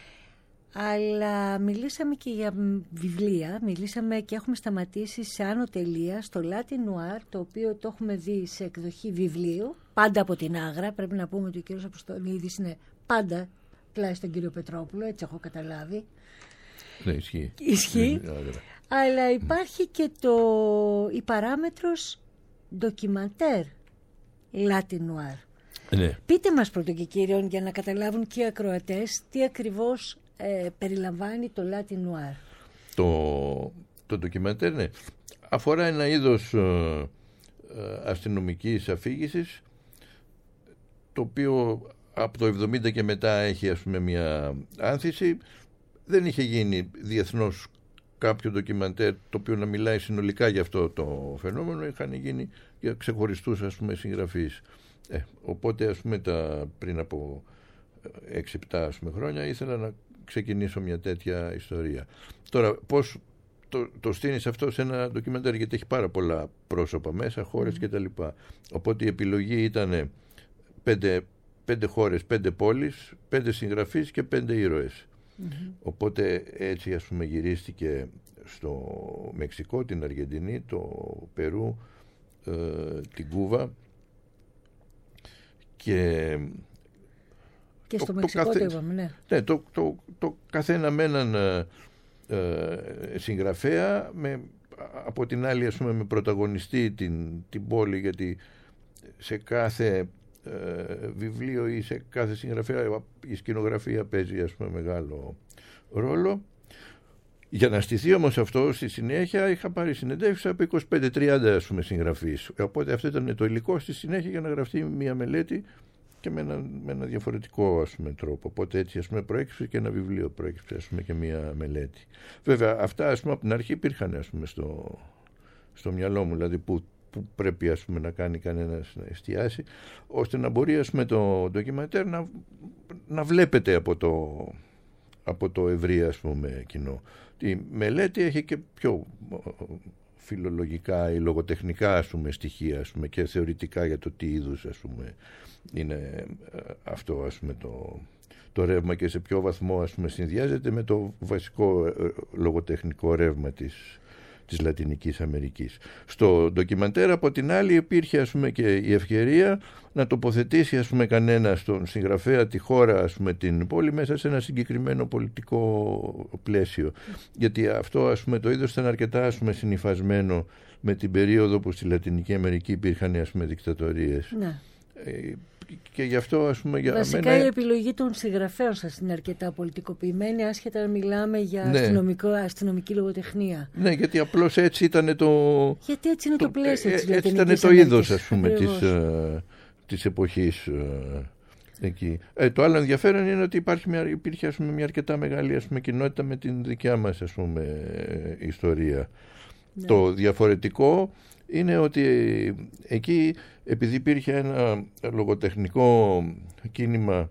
αλλά μιλήσαμε και για βιβλία, μιλήσαμε και έχουμε σταματήσει σε Άνω Τελεία, στο Latin Noir, το οποίο το έχουμε δει σε εκδοχή βιβλίου, πάντα από την Άγρα. Πρέπει να πούμε ότι ο κύριος Αποστολίδης είναι πάντα πλάι στον κύριο Πετρόπουλο, έτσι έχω καταλάβει. Ναι, ισχύει. Ισχύει. Αλλά υπάρχει και το, η παράμετρος ντοκιμαντέρ Latin Noir. Ναι. Πείτε μας πρώτον και κύριον, για να καταλάβουν και οι ακροατές, τι ακριβώς ε, περιλαμβάνει το Latin Noir. Το, το ντοκιμαντέρ, ναι, αφορά ένα είδος ε, ε, αστυνομικής αφήγησης, το οποίο από το εβδομήντα και μετά έχει, ας πούμε, μια άνθηση. Δεν είχε γίνει διεθνώς κάποιο ντοκιμαντέρ το οποίο να μιλάει συνολικά για αυτό το φαινόμενο. Είχαν γίνει για ξεχωριστούς, ας πούμε, συγγραφείς. Ε, οπότε, ας πούμε, τα, πριν από έξι επτά χρόνια ήθελα να ξεκινήσω μια τέτοια ιστορία. Τώρα, πώς το, το στείνεις αυτό σε ένα ντοκιμαντέρ, γιατί έχει πάρα πολλά πρόσωπα μέσα, χώρες mm. κτλ. Οπότε η επιλογή ήταν πέντε πέντε χώρες, πέντε πόλεις, πέντε συγγραφείς και πέντε ήρωες. Mm-hmm. Οπότε έτσι ας πούμε γυρίστηκε στο Μεξικό, την Αργεντινή, το Περού, ε, την Κούβα και... Και στο το, Μεξικό το, καθέ... το είπαμε, ναι. Ναι, το, το, το καθένα με έναν ε, ε, συγγραφέα, με, από την άλλη ας πούμε με πρωταγωνιστή την, την πόλη, γιατί σε κάθε ε, βιβλίο ή σε κάθε συγγραφέα η σκηνογραφία παίζει ας πούμε μεγάλο ρόλο. Για να στηθεί όμως αυτό στη συνέχεια είχα πάρει συνεντεύξεις από είκοσι πέντε τριάντα ας πούμε συγγραφείς, οπότε αυτό ήταν το υλικό στη συνέχεια για να γραφτεί μια μελέτη και με ένα, με ένα διαφορετικό ας πούμε, τρόπο. Οπότε έτσι ας πούμε, προέκυψε και ένα βιβλίο, προέκυψε ας πούμε, και μια μελέτη. Βέβαια αυτά ας πούμε, από την αρχή υπήρχαν ας πούμε, στο, στο μυαλό μου, δηλαδή που, που πρέπει ας πούμε, να κάνει κανένας να εστιάσει, ώστε να μπορεί ας πούμε, το ντοκιμαντέρ να, να βλέπετε από το, από το ευρύ ας πούμε, κοινό. Η μελέτη έχει και πιο φιλολογικά ή λογοτεχνικά ας πούμε, στοιχεία ας πούμε, και θεωρητικά για το τι είδους ας πούμε, είναι αυτό ας πούμε, το, το ρεύμα και σε ποιο βαθμό ας πούμε, συνδυάζεται με το βασικό λογοτεχνικό ρεύμα της, της Λατινικής Αμερικής. Στο ντοκιμαντέρ από την άλλη υπήρχε ας πούμε, και η ευκαιρία να τοποθετήσει ας πούμε, κανένα στον συγγραφέα τη χώρα, ας πούμε, την πόλη μέσα σε ένα συγκεκριμένο πολιτικό πλαίσιο. Γιατί αυτό ας πούμε, το είδος ήταν αρκετά ας πούμε, συνυφασμένο με την περίοδο που στη Λατινική Αμερική υπήρχαν ας πούμε, δικτατορίες. Ναι. Ε, και γι' αυτό ας πούμε για βασικά μένα... η επιλογή των συγγραφέων σας είναι αρκετά πολιτικοποιημένη, άσχετα να μιλάμε για ναι. αστυνομικό, αστυνομική λογοτεχνία. Ναι, γιατί απλώς έτσι ήταν το... Γιατί έτσι είναι το, το πλαίσιο ε, της έτσι Λατινικής ήταν το είδος ας πούμε της, ε, της εποχής ε, εκεί. Ε, το άλλο ενδιαφέρον είναι ότι υπάρχει μια, υπήρχε ας πούμε, μια αρκετά μεγάλη ας πούμε, κοινότητα με την δικιά μας ας πούμε, ε, ιστορία. Ναι. Το διαφορετικό είναι ότι εκεί επειδή υπήρχε ένα λογοτεχνικό κίνημα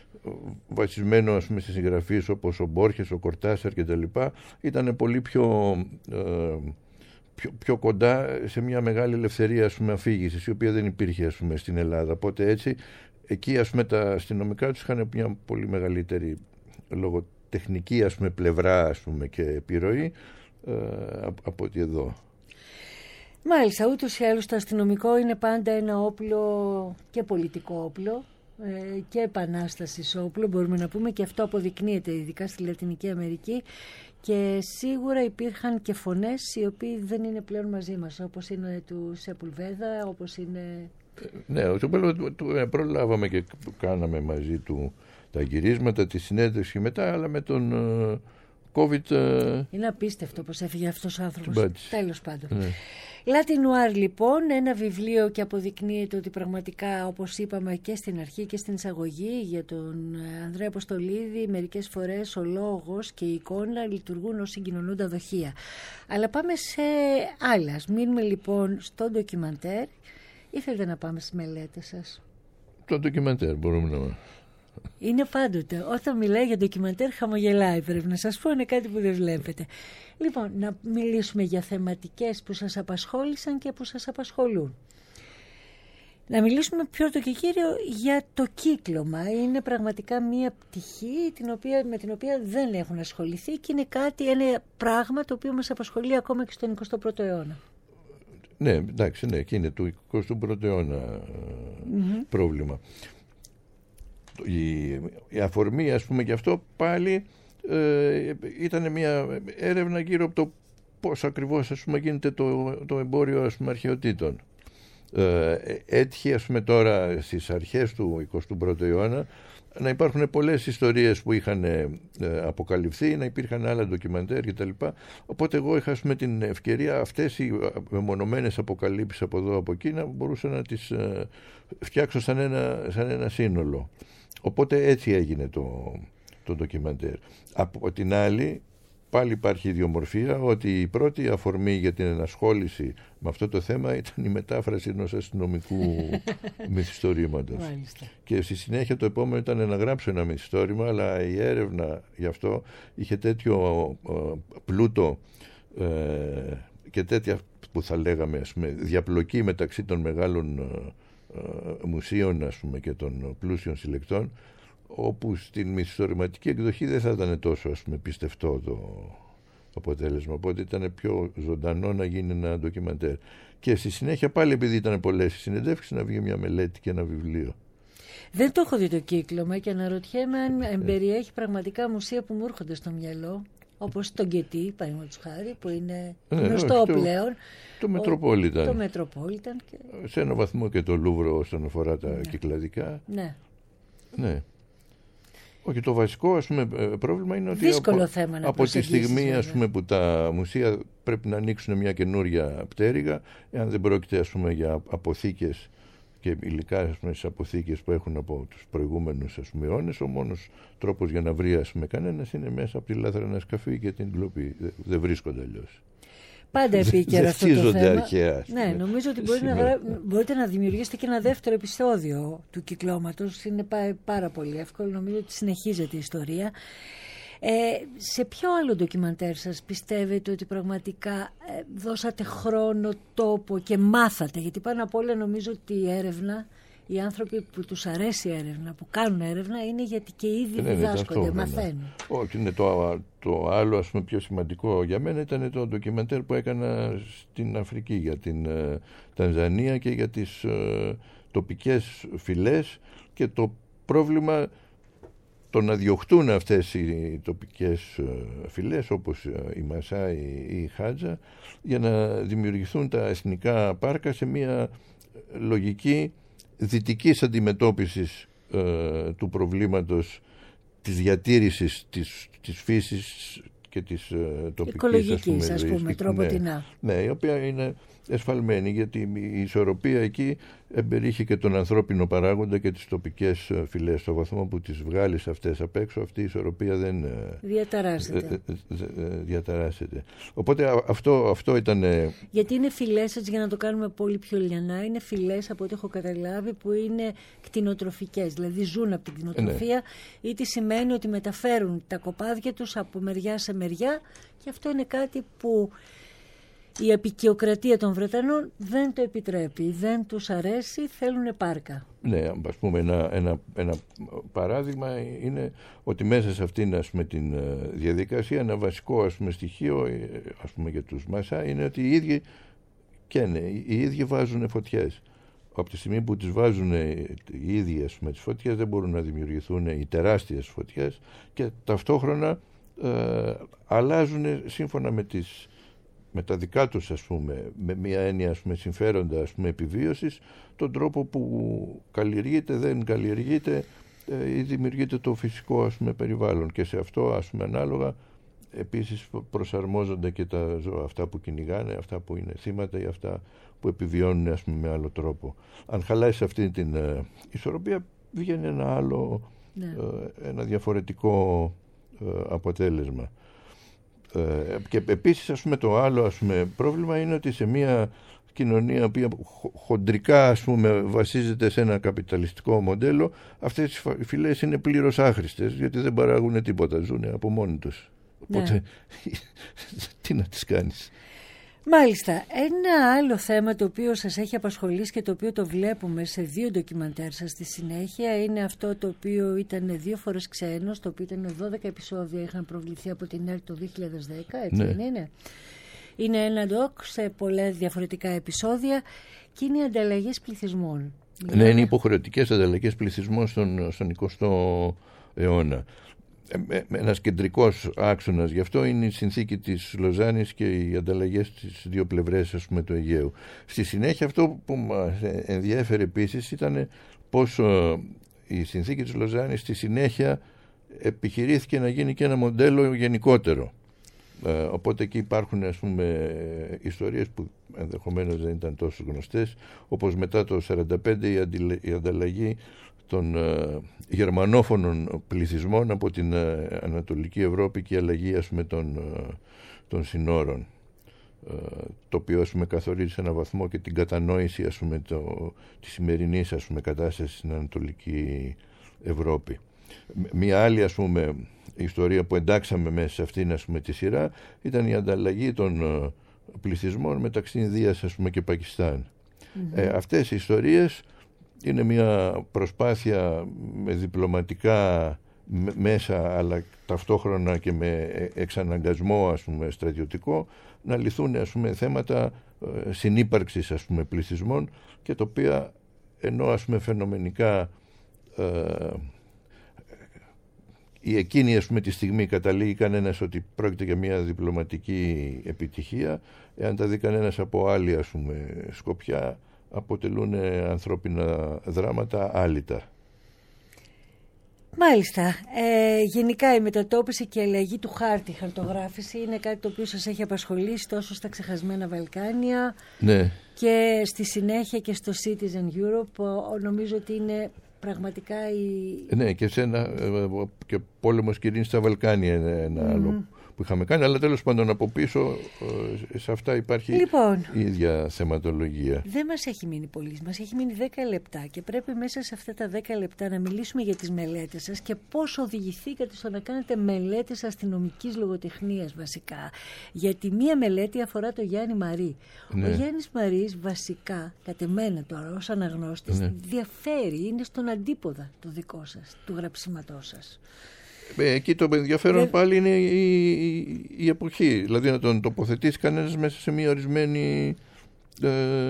βασισμένο ας πούμε, στις συγγραφείς όπως ο Μπόρχες, ο Κορτάσαρ και τα λοιπά, ήταν πολύ πιο, ε, πιο, πιο κοντά σε μια μεγάλη ελευθερία ας πούμε, αφήγησης, η οποία δεν υπήρχε ας πούμε, στην Ελλάδα. Οπότε έτσι εκεί ας πούμε, τα αστυνομικά τους είχαν μια πολύ μεγαλύτερη λογοτεχνική ας πούμε, πλευρά ας πούμε, και επιρροή ε, από ότι εδώ. Μάλιστα, ούτως ή άλλως το αστυνομικό είναι πάντα ένα όπλο και πολιτικό όπλο ε, και επανάστασης όπλο μπορούμε να πούμε, και αυτό αποδεικνύεται ειδικά στη Λατινική Αμερική, και σίγουρα υπήρχαν και φωνές οι οποίοι δεν είναι πλέον μαζί μας, όπως είναι του Σεπουλβέδα, όπως είναι... Ναι, ο Σεπουλβέδα προλάβαμε και κάναμε μαζί του τα γυρίσματα, τη συνέντευξη μετά, αλλά με τον COVID... Είναι απίστευτο πως έφυγε αυτός ο άνθρωπος. Τέλος πάντων. Ναι. Λάτι Νουάρ λοιπόν, ένα βιβλίο και αποδεικνύεται ότι πραγματικά, όπως είπαμε και στην αρχή και στην εισαγωγή για τον Ανδρέα Αποστολίδη, μερικές φορές ο λόγος και η εικόνα λειτουργούν ως συγκοινωνούντα δοχεία. Αλλά πάμε σε άλλα. Μείνουμε λοιπόν στο ντοκιμαντέρ ή θέλετε να πάμε στις μελέτες σας? Το ντοκιμαντέρ μπορούμε να... Είναι πάντοτε. Όταν μιλάει για ντοκιμαντέρ χαμογελάει, πρέπει να σας πω, είναι κάτι που δεν βλέπετε. Λοιπόν, να μιλήσουμε για θεματικές που σας απασχόλησαν και που σας απασχολούν. Να μιλήσουμε πρώτο και κύριο για το κύκλωμα. Είναι πραγματικά μία πτυχή την οποία, με την οποία δεν έχουν ασχοληθεί και είναι κάτι, ένα πράγμα το οποίο μας απασχολεί ακόμα και στον εικοστό πρώτο αιώνα. Ναι, εντάξει, ναι, και είναι του εικοστού πρώτου αιώνα mm-hmm. πρόβλημα. Η, η αφορμή ας πούμε γι' αυτό πάλι ε, ήταν μια έρευνα γύρω από το πώς ακριβώς ας πούμε γίνεται το, το εμπόριο ας πούμε αρχαιοτήτων. Ε, έτυχε ας πούμε τώρα στις αρχές του εικοστού πρώτου αιώνα να υπάρχουν πολλές ιστορίες που είχαν ε, αποκαλυφθεί, να υπήρχαν άλλα ντοκιμαντέρ κτλ. Οπότε εγώ είχα ας πούμε, την ευκαιρία αυτές οι μεμονωμένες αποκαλύψεις από εδώ από εκεί να μπορούσα να τις ε, φτιάξω σαν ένα, σαν ένα σύνολο. Οπότε έτσι έγινε το, το ντοκιμαντέρ. Από την άλλη πάλι υπάρχει ιδιομορφία ότι η πρώτη αφορμή για την ενασχόληση με αυτό το θέμα ήταν η μετάφραση ενός αστυνομικού μυθιστορήματος. Και στη συνέχεια το επόμενο ήταν να γράψω ένα μυθιστόρημα, αλλά η έρευνα γι' αυτό είχε τέτοιο uh, πλούτο uh, και τέτοια που θα λέγαμε ας πούμε, διαπλοκή μεταξύ των μεγάλων uh, ε, μουσείων, ας πούμε, και των πλούσιων συλλεκτών, όπου στην μυθιστορηματική εκδοχή δεν θα ήταν τόσο, ας πούμε, πιστευτό το αποτέλεσμα, οπότε ήταν πιο ζωντανό να γίνει ένα ντοκιμαντέρ. Και στη συνέχεια πάλι, επειδή ήταν πολλές οι συνεντεύξεις, να βγει μια μελέτη και ένα βιβλίο. Δεν το έχω δει το κύκλωμα και αναρωτιέμαι αν περιέχει πραγματικά μουσεία που μου έρχονται στο μυαλό, όπως το Γκετί, παραδείγματος χάρη, που είναι γνωστό όχι, το, πλέον. Το Μετροπόλιταν. Το Μετροπόλιταν. Και... σε έναν βαθμό και το Λούβρο όσον αφορά τα ναι. κυκλαδικά. Ναι. Ναι. Όχι, το βασικό, ας πούμε, πρόβλημα είναι ότι δύσκολο από, θέμα να από τη στιγμή, ας βέβαια. πούμε, που τα μουσεία πρέπει να ανοίξουν μια καινούρια πτέρυγα, εάν δεν πρόκειται, ας πούμε, για αποθήκες και υλικά, ας πούμε, στις αποθήκες που έχουν από τους προηγούμενους, ας πούμε, αιώνες, ο μόνος τρόπος για να βρει, ας πούμε, κανένας είναι μέσα από τη Λάθρανα Σκαφή και την Κλοπή. Δεν βρίσκονται αλλιώς. Πάντα επίκαιρα αυτό το θέμα. Αρχαία, ναι, νομίζω ότι μπορεί να γρα... μπορείτε να δημιουργήσετε και ένα δεύτερο επεισόδιο του κυκλώματος. Είναι πάρα πολύ εύκολο. Νομίζω ότι συνεχίζεται η ιστορία. Ε, σε ποιο άλλο ντοκιμαντέρ σας πιστεύετε ότι πραγματικά ε, δώσατε χρόνο, τόπο και μάθατε? Γιατί πάνω απ' όλα νομίζω ότι η έρευνα, οι άνθρωποι που τους αρέσει η έρευνα, που κάνουν έρευνα, είναι γιατί και ήδη ναι, διδάσκονται, ναι, μαθαίνουν. Όχι, είναι το, το άλλο, ας πούμε, πιο σημαντικό για μένα ήταν το ντοκιμαντέρ που έκανα στην Αφρική για την ε, Τανζανία και για τις ε, τοπικές φυλές και το πρόβλημα το να διωχτούν αυτές οι τοπικές φυλές, όπως η Μασάι ή η Χάτζα, για να δημιουργηθούν τα εθνικά πάρκα σε μια λογική δυτικής αντιμετώπισης ε, του προβλήματος της διατήρησης της, της φύσης και της ε, τοπικής, οικολογικής, ας πούμε, πούμε τρόποτινά. Ναι, ναι, η οποία είναι εσφαλμένη, γιατί η ισορροπία εκεί εμπεριείχε και τον ανθρώπινο παράγοντα και τις τοπικές φυλές. Στο βαθμό που τις βγάλεις αυτές απ' έξω, αυτή η ισορροπία δεν διαταράσσεται. διαταράσσεται. Οπότε αυτό, αυτό ήταν... Γιατί είναι φυλές, έτσι, για να το κάνουμε πολύ πιο λιανά, είναι φυλές, από ό,τι έχω καταλάβει, που είναι κτηνοτροφικές, δηλαδή ζουν από την κτηνοτροφία, ναι. Ή τι σημαίνει ότι μεταφέρουν τα κοπάδια τους από μεριά σε μεριά, και αυτό είναι κάτι που η αποικιοκρατία των Βρετανών δεν το επιτρέπει, δεν τους αρέσει, θέλουν πάρκα. Ναι, ας πούμε ένα, ένα, ένα παράδειγμα είναι ότι μέσα σε αυτήν, ας πούμε, την διαδικασία ένα βασικό, ας πούμε, στοιχείο, ας πούμε, για τους Μασά είναι ότι οι ίδιοι καίνε, οι ίδιοι βάζουν φωτιές. Από τη στιγμή που τις βάζουν οι ίδιοι, ας πούμε, τις φωτιές, δεν μπορούν να δημιουργηθούν οι τεράστιες φωτιές, και ταυτόχρονα ε, αλλάζουν σύμφωνα με τις με τα δικά τους, ας πούμε, με μια έννοια, ας πούμε, συμφέροντα, ας πούμε, επιβίωσης, τον τρόπο που καλλιεργείται, δεν καλλιεργείται ε, ή δημιουργείται το φυσικό, ας πούμε, περιβάλλον, και σε αυτό, ας πούμε, ανάλογα επίσης προσαρμόζονται και τα ζώα, αυτά που κυνηγάνε, αυτά που είναι θύματα ή αυτά που επιβιώνουν, ας πούμε, με άλλο τρόπο. Αν χαλάσει αυτή την ε, ισορροπία, βγαίνει ένα άλλο, ναι. ε, ένα διαφορετικό ε, αποτέλεσμα. Ε, και επίσης, ας πούμε, το άλλο, ας πούμε, πρόβλημα είναι ότι σε μια κοινωνία που χοντρικά, ας πούμε, βασίζεται σε ένα καπιταλιστικό μοντέλο, αυτές οι φυλές είναι πλήρως άχρηστες, γιατί δεν παράγουν τίποτα, ζουν από μόνοι τους. Οπότε, ναι. Τι να τις κάνεις. Μάλιστα. Ένα άλλο θέμα το οποίο σας έχει απασχολήσει και το οποίο το βλέπουμε σε δύο ντοκιμαντέρ σας στη συνέχεια είναι αυτό το οποίο ήταν δύο φορές ξένος, το οποίο ήταν δώδεκα επεισόδια, είχαν προβληθεί από την ΕΡΤ το δύο χιλιάδες δέκα, έτσι, ναι. δεν είναι. Είναι ένα ντοκ σε πολλά διαφορετικά επεισόδια και είναι οι ανταλλαγές πληθυσμών. Ναι, είναι υποχρεωτικές ανταλλαγές πληθυσμών στον, στον εικοστό αιώνα. Ένας κεντρικός άξονας γι' αυτό είναι η συνθήκη της Λοζάνης και οι ανταλλαγές στις δύο πλευρές, ας πούμε, του Αιγαίου. Στη συνέχεια, αυτό που μας ενδιέφερε επίσης ήταν πως η συνθήκη της Λοζάνης στη συνέχεια επιχειρήθηκε να γίνει και ένα μοντέλο γενικότερο. Οπότε εκεί υπάρχουν, ας πούμε, ιστορίες που ενδεχομένως δεν ήταν τόσο γνωστές, όπως μετά το σαράντα πέντε η ανταλλαγή των uh, γερμανόφωνων πληθυσμών από την uh, Ανατολική Ευρώπη και η αλλαγή, ας πούμε, των, uh, των συνόρων, uh, το οποίο, ας πούμε, καθορίζει σε έναν βαθμό και την κατανόηση, ας πούμε, το, της σημερινής, ας πούμε, κατάστασης στην Ανατολική Ευρώπη. Μία άλλη, ας πούμε, ιστορία που εντάξαμε μέσα σε αυτήν, ας πούμε, τη σειρά ήταν η ανταλλαγή των uh, πληθυσμών μεταξύ Ινδίας, ας πούμε, και Πακιστάν. Mm-hmm. Ε, αυτές οι ιστορίες είναι μια προσπάθεια με διπλωματικά μέσα, αλλά ταυτόχρονα και με εξαναγκασμό, ας πούμε, στρατιωτικό, να λυθούν, ας πούμε, θέματα συνύπαρξης, ας πούμε, πληθυσμών, και τα οποία, ενώ, ας πούμε, φαινομενικά ε, η εκείνη, ας πούμε, τη στιγμή καταλήγει κανένας ότι πρόκειται για μια διπλωματική επιτυχία, εάν τα δει κανένας από άλλη, ας πούμε, σκοπιά, αποτελούν ανθρώπινα δράματα άλυτα. Μάλιστα. Ε, γενικά η μετατόπιση και η αλλαγή του χάρτη, η χαρτογράφηση, είναι κάτι το οποίο σας έχει απασχολήσει τόσο στα ξεχασμένα Βαλκάνια, ναι, και στη συνέχεια και στο Citizen Europe. Νομίζω ότι είναι πραγματικά η... Ναι, και, σε ένα, και πόλεμος κυρίως στα Βαλκάνια είναι ένα mm. άλλο που είχαμε κάνει, αλλά τέλος πάντων από πίσω σε αυτά υπάρχει λοιπόν, η ίδια θεματολογία. Δεν μας έχει μείνει πολύ, μας έχει μείνει δέκα λεπτά και πρέπει μέσα σε αυτά τα δέκα λεπτά να μιλήσουμε για τις μελέτες σας και πώς οδηγηθήκατε στο να κάνετε μελέτες αστυνομικής λογοτεχνίας βασικά. Γιατί μία μελέτη αφορά το Γιάννη Μαρί. Ναι. Ο Γιάννης Μαρής βασικά, κατ' εμένα τώρα ως αναγνώστης, ναι, διαφέρει, είναι στον αντίποδα το δικό σας, του γραψίματός σας. Εκεί το ενδιαφέρον ε... πάλι είναι η, η, η εποχή. Δηλαδή να τον τοποθετήσει κανένας μέσα σε μια ορισμένη... Ε,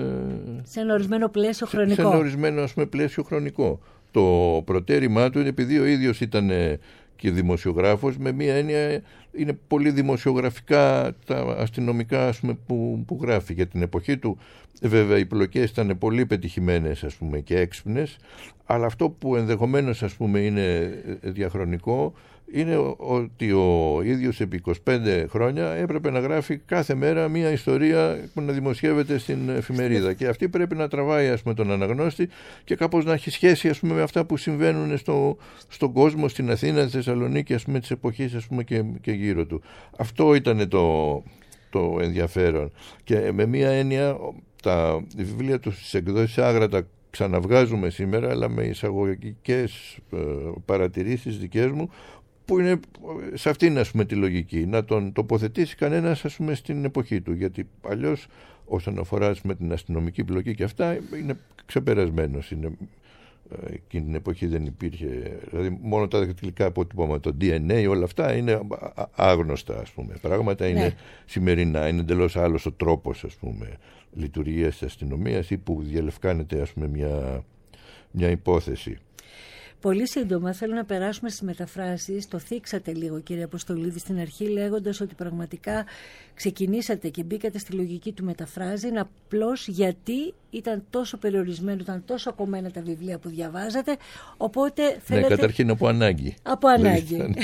σε ένα ορισμένο πλαίσιο χρονικό. Σε ένα ορισμένο, ας πούμε, πλαίσιο χρονικό. Το προτέρημά του είναι, επειδή ο ίδιος ήταν και δημοσιογράφος, με μια έννοια είναι πολύ δημοσιογραφικά τα αστυνομικά, ας πούμε, που, που γράφει για την εποχή του. Βέβαια οι πλοκές ήταν πολύ πετυχημένες, ας πούμε, και έξυπνες, αλλά αυτό που ενδεχομένως, ας πούμε, είναι διαχρονικό είναι ότι ο ίδιος επί είκοσι πέντε χρόνια έπρεπε να γράφει κάθε μέρα μια ιστορία που να δημοσιεύεται στην εφημερίδα, και αυτή πρέπει να τραβάει, ας πούμε, τον αναγνώστη και κάπως να έχει σχέση, ας πούμε, με αυτά που συμβαίνουν στο, στον κόσμο, στην Αθήνα, στη Θεσσαλονίκη, ας πούμε, της εποχής, ας πούμε, και, και γύρω του. Αυτό ήταν το, το ενδιαφέρον, και με μια έννοια τα βιβλία του στις εκδόσεις Άγρα τα ξαναβγάζουμε σήμερα, αλλά με εισαγωγικές ε, παρατηρήσεις δικές μου, που είναι σε αυτήν, ας πούμε, τη λογική, να τον τοποθετήσει κανένας, ας πούμε, στην εποχή του, γιατί αλλιώς όσον αφορά με την αστυνομική πλοκή και αυτά είναι ξεπερασμένος. Είναι, εκείνη την εποχή δεν υπήρχε, δηλαδή μόνο τα δακτυλικά αποτυπώματα, το ντι εν έι, όλα αυτά είναι άγνωστα, ας πούμε, πράγματα, είναι ναι, σημερινά, είναι εντελώς άλλος ο τρόπος, ας πούμε, λειτουργίας της αστυνομίας ή που διαλευκάνεται, ας πούμε, μια, μια υπόθεση. Πολύ σύντομα θέλω να περάσουμε στις μεταφράσεις. Το θίξατε λίγο, κύριε Αποστολίδη, στην αρχή, λέγοντας ότι πραγματικά ξεκινήσατε και μπήκατε στη λογική του μεταφράζει, απλώς γιατί ήταν τόσο περιορισμένο, ήταν τόσο κομμένα τα βιβλία που διαβάζατε, οπότε θέλετε... Ναι, καταρχήν από ανάγκη. Από ανάγκη. Ήταν,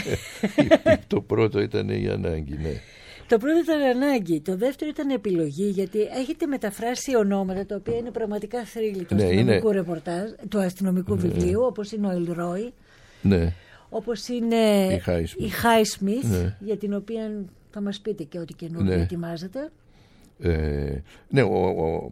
το πρώτο ήταν η ανάγκη, ναι. Το πρώτο ήταν ανάγκη. Το δεύτερο ήταν επιλογή, γιατί έχετε μεταφράσει ονόματα τα οποία είναι πραγματικά θρύλοι του, ναι, αστυνομικού είναι... ρεπορτάζ, του αστυνομικού ναι, βιβλίου, όπως είναι ο Ελρόι, ναι, όπως είναι η Χάι Σμιθ, ναι, για την οποία θα μας πείτε και ό,τι καινούργιο ναι, ετοιμάζετε. Ε, ναι, ο, ο,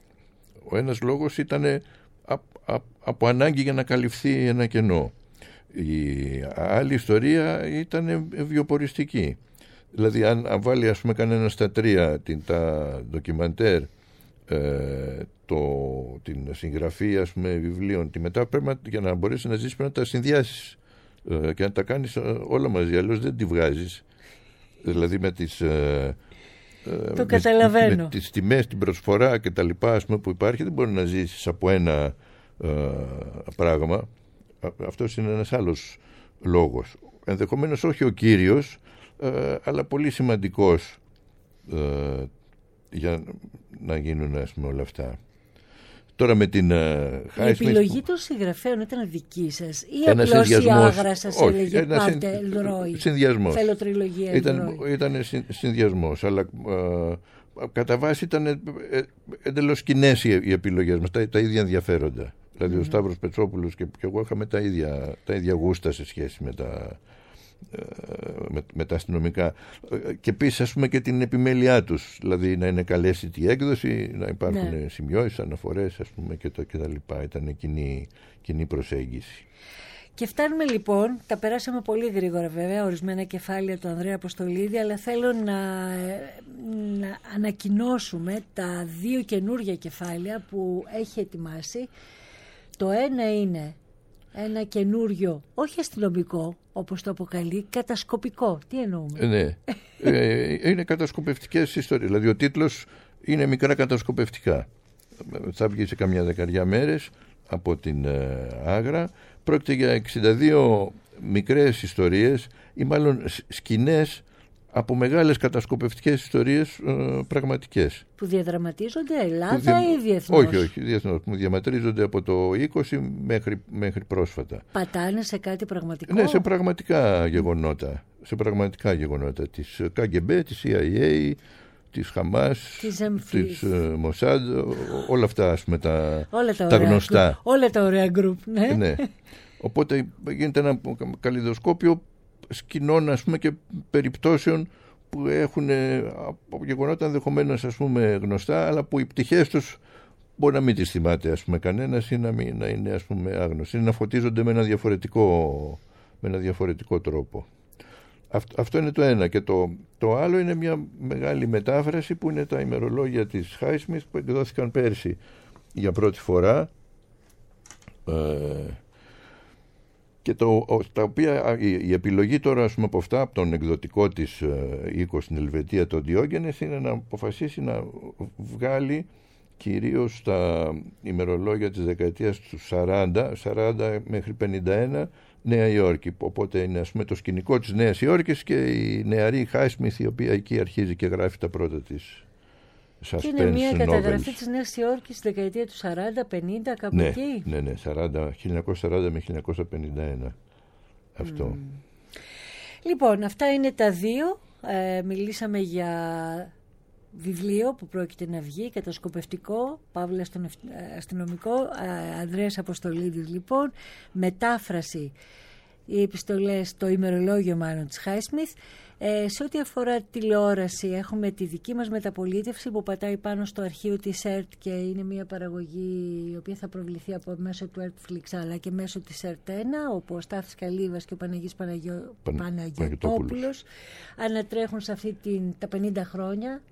ο ένας λόγος ήταν α, α, από ανάγκη για να καλυφθεί ένα κενό. Η άλλη ιστορία ήταν βιοποριστική. Δηλαδή αν, αν βάλει, ας πούμε, κανένα στα τρία την, τα ντοκιμαντέρ, ε, το, την συγγραφή, ας πούμε, βιβλίων, τη μετά πρέπει να, για να μπορέσει να ζήσει πρέπει να τα συνδυάσεις ε, και να τα κάνεις όλα μαζί, αλλιώς δεν τη βγάζεις. Δηλαδή με τις, ε, το καταλαβαίνω. Με, με τις τιμές, την προσφορά και τα λοιπά, ας πούμε, που υπάρχει, δεν μπορεί να ζήσεις από ένα ε, πράγμα. Αυτός είναι ένας άλλος λόγος. Ενδεχομένως όχι ο κύριος, Ε, αλλά πολύ σημαντικός ε, για να γίνουν, ας πούμε, όλα αυτά. Τώρα με την ε, η επιλογή που... των συγγραφέων ήταν δική σας ή απλώς η Άγρα σας όχι, έλεγε πάτε Ελρόι, θέλω τριλογία Ελρόι? Ήταν, ήταν συνδυασμός, αλλά ε, κατά βάση ήταν ε, εντελώς κοινές οι, οι επιλογές μας, τα, τα ίδια ενδιαφέροντα. Δηλαδή mm-hmm. ο Σταύρος Πετσόπουλος και, και εγώ είχαμε τα ίδια, τα ίδια γούστα σε σχέση με τα Με, με τα αστυνομικά, και επίσης, ας πούμε, και την επιμέλειά τους, δηλαδή να είναι καλέσθητη έκδοση, να υπάρχουν ναι, σημειώσεις, αναφορές, ας πούμε, και, το, και τα λοιπά. Ήταν κοινή, κοινή προσέγγιση. Και φτάνουμε λοιπόν, τα περάσαμε πολύ γρήγορα βέβαια, ορισμένα κεφάλαια του Ανδρέα Αποστολίδη, αλλά θέλω να, να ανακοινώσουμε τα δύο καινούργια κεφάλαια που έχει ετοιμάσει. Το ένα είναι ένα καινούριο, όχι αστυνομικό, όπως το αποκαλεί, κατασκοπικό. Τι εννοούμε? Ναι, ε, είναι κατασκοπευτικές ιστορίες. Δηλαδή ο τίτλος είναι μικρά κατασκοπευτικά. Θα βγει σε καμιά δεκαριά μέρες από την ε, Άγρα. Πρόκειται για εξήντα δύο μικρές ιστορίες ή μάλλον σκηνές από μεγάλες κατασκοπευτικές ιστορίες ε, πραγματικές. Που διαδραματίζονται Ελλάδα δια... ή διεθνώς? Όχι, όχι, διεθνώς. Που διαδραματίζονται από το είκοσι μέχρι, μέχρι πρόσφατα. Πατάνε σε κάτι πραγματικό? Ναι, σε πραγματικά γεγονότα. Σε πραγματικά γεγονότα της Κ Γ Μπ, της Σι Άι Έι, της Χαμάς, της Μοσάντ, όλα αυτά, ας πούμε, τα, όλα τα, τα γνωστά. Όλα τα ωραία γκρουπ, ναι. ναι. Οπότε γίνεται ένα καλλιδοσκόπιο σκηνών, ας πούμε, και περιπτώσεων που έχουν από γεγονότα ενδεχομένως, ας πούμε, γνωστά, αλλά που οι πτυχές τους μπορεί να μην τις θυμάται, ας πούμε, κανένας ή να, μην, να είναι, ας πούμε, άγνωστοι, να φωτίζονται με ένα διαφορετικό, με ένα διαφορετικό τρόπο. Αυτό, αυτό είναι το ένα. Και το, το άλλο είναι μια μεγάλη μετάφραση που είναι τα ημερολόγια της Highsmith που εκδόθηκαν πέρσι για πρώτη φορά. Ε, και το, τα οποία, η, η επιλογή τώρα, ας πούμε, από αυτά, από τον εκδοτικό της ε, οίκο στην Ελβετία, τον Διόγενες, είναι να αποφασίσει να βγάλει κυρίως τα ημερολόγια της δεκαετίας του σαράντα, σαράντα μέχρι πενήντα ένα, Νέα Υόρκη. Οπότε είναι, ας πούμε, το σκηνικό της Νέας Υόρκης και η νεαρή Highsmith, η οποία εκεί αρχίζει και γράφει τα πρώτα της suspense novels. Και είναι μια καταγραφή της Νέας Υόρκης στη δεκαετία του σαράντα πενήντα, κάπου ναι, εκεί. Ναι, ναι, σαράντα, χίλια εννιακόσια σαράντα με χίλια εννιακόσια πενήντα ένα. Αυτό. Mm. Λοιπόν, αυτά είναι τα δύο. Ε, μιλήσαμε για βιβλίο που πρόκειται να βγει, κατασκοπευτικό, Παύλα στον αστυνομικό, Ανδρέας Αποστολίδης λοιπόν, μετάφραση, οι επιστολές, το ημερολόγιο μάλλον της Highsmith. Ε, σε ό,τι αφορά τηλεόραση, έχουμε τη δική μας μεταπολίτευση που πατάει πάνω στο αρχείο της ΕΡΤ και είναι μια παραγωγή η οποία θα προβληθεί από μέσω του Netflix αλλά και μέσω της ΕΡΤ ένα, όπου ο Στάθης Καλύβας και ο Παναγής Παναγιο... Παν... Παναγιωτόπουλος ανατρέχουν σε αυτή την... τα πενήντα χρόνια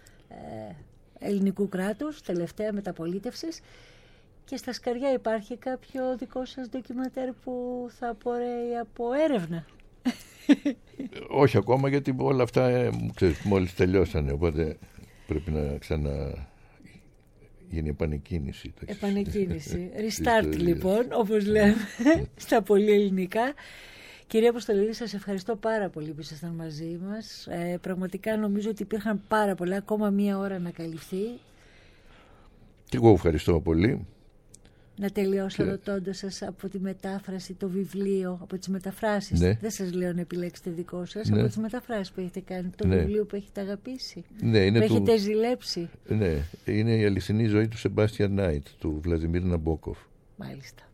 ελληνικού κράτους, τελευταία μεταπολίτευσης. Και στα σκαριά υπάρχει κάποιο δικό σας ντοκιματέρ που θα απορρέει από έρευνα? Όχι ακόμα, γιατί όλα αυτά ε, ξέρεις, μόλις τελειώσανε, οπότε πρέπει να ξανά γίνει επανεκκίνηση. Επανεκκίνηση, restart λοιπόν, όπως λέμε στα πολύ ελληνικά. Κυρία Αποστολίδη, σας ευχαριστώ πάρα πολύ που ήσασταν μαζί μας. Ε, πραγματικά νομίζω ότι υπήρχαν πάρα πολλά, ακόμα μία ώρα να καλυφθεί. Και εγώ ευχαριστώ πολύ. Να τελειώσω και... ρωτώντας σας από τη μετάφραση, το βιβλίο, από τις μεταφράσεις. Ναι. Δεν σας λέω να επιλέξετε δικό σας, ναι. από τις μεταφράσεις που έχετε κάνει, το ναι. βιβλίο που έχετε αγαπήσει, ναι, είναι που του... έχετε ζηλέψει. Ναι, είναι η αληθινή ζωή του Σεμπάστιαν Νάιτ, του Βλαδιμίρ Ναμπόκοφ. Μάλιστα.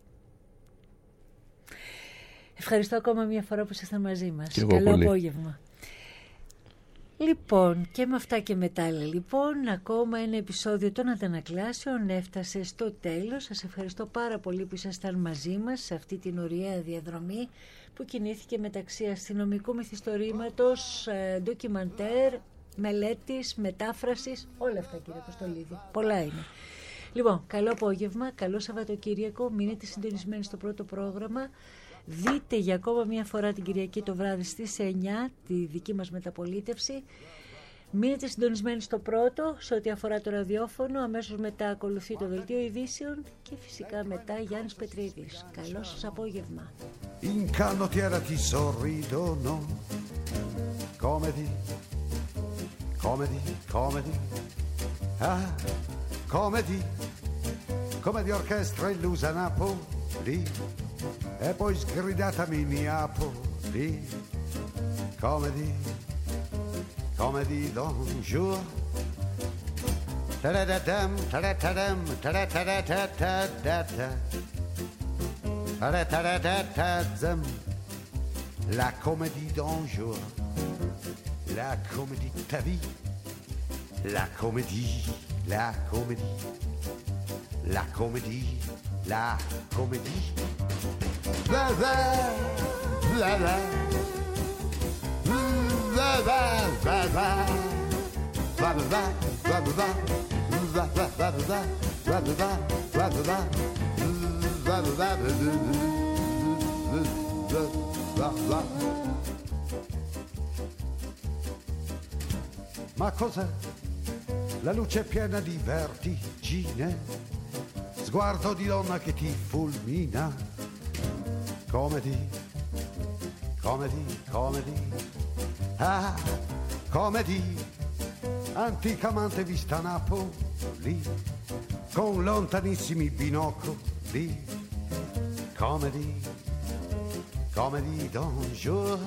Ευχαριστώ ακόμα μια φορά που ήσασταν μαζί μας. Και Καλό πολύ. απόγευμα. Λοιπόν, και με αυτά και μετά, λοιπόν, ακόμα ένα επεισόδιο των Αντανακλάσεων έφτασε στο τέλος. Σας ευχαριστώ πάρα πολύ που ήσασταν μαζί μας σε αυτή την ωραία διαδρομή που κινήθηκε μεταξύ αστυνομικού μυθιστορήματος, ε, ντοκιμαντέρ, μελέτης, μετάφρασης, όλα αυτά, κύριε Αποστολίδη. Πολλά είναι. Λοιπόν, καλό απόγευμα, καλό Σαββατοκύριακο, μείνετε συντονισμένοι στο πρώτο πρόγραμμα. Δείτε για ακόμα μια φορά την Κυριακή το βράδυ στις εννιά τη δική μας μεταπολίτευση. Μείνετε συντονισμένοι στο πρώτο σε ό,τι αφορά το ραδιόφωνο. Αμέσως μετά ακολουθεί το δελτίο ειδήσεων και φυσικά μετά Γιάννης Πετρίδης. Καλό σας απόγευμα. In canottiera ti sorridono. Comedy, comedy, comedy. Ah, comedy. Come di orchestra illusa Napoli. E poi sgridatami Napoli. Comedy, comedy don't you? Ta-da-da-dam, ta-da-da-dam, ta-da-da-da-da-da-da. Ta-da-da-da-da-da-dam. La comédie d'un jour, la comédie de ta vie, la comédie, la comédie, la comédie, la comédie. La la la la la la la la la la la la la la la la la la la la Ma cos'è? La luce piena di vertigine, sguardo di donna che ti fulmina. Comedy, comedy, comedy, ah, comedy, anticamente vista a Napoli, con lontanissimi binocoli. Comedy, comedy d'un jour.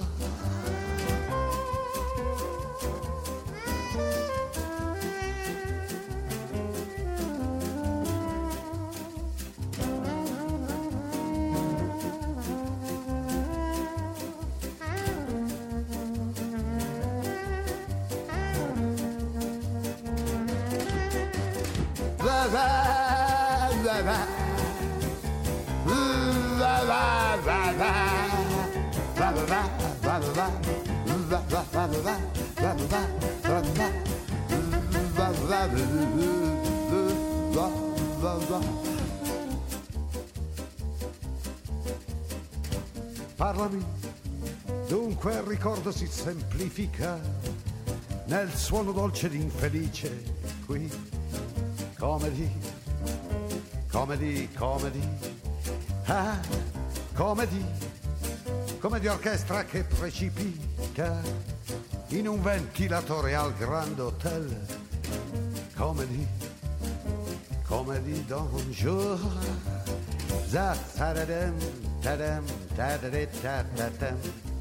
Parlami, dunque il ricordo si semplifica nel suono dolce ed infelice qui. Comedy, comedy, comedy, ah, comedy, come di orchestra che precipita in un ventilatore al Grand Hotel. Comedy, comedy d'un jour. Za tadadam, tadam, tadadetatatam,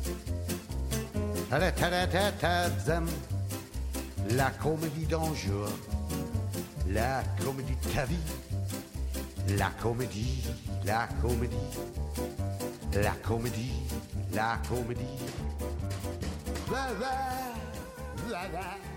tadadetatatam. La comédie d'un jour, la comédie de ta vie, la comédie, la comédie, la comédie, la comédie. La, la, la, la.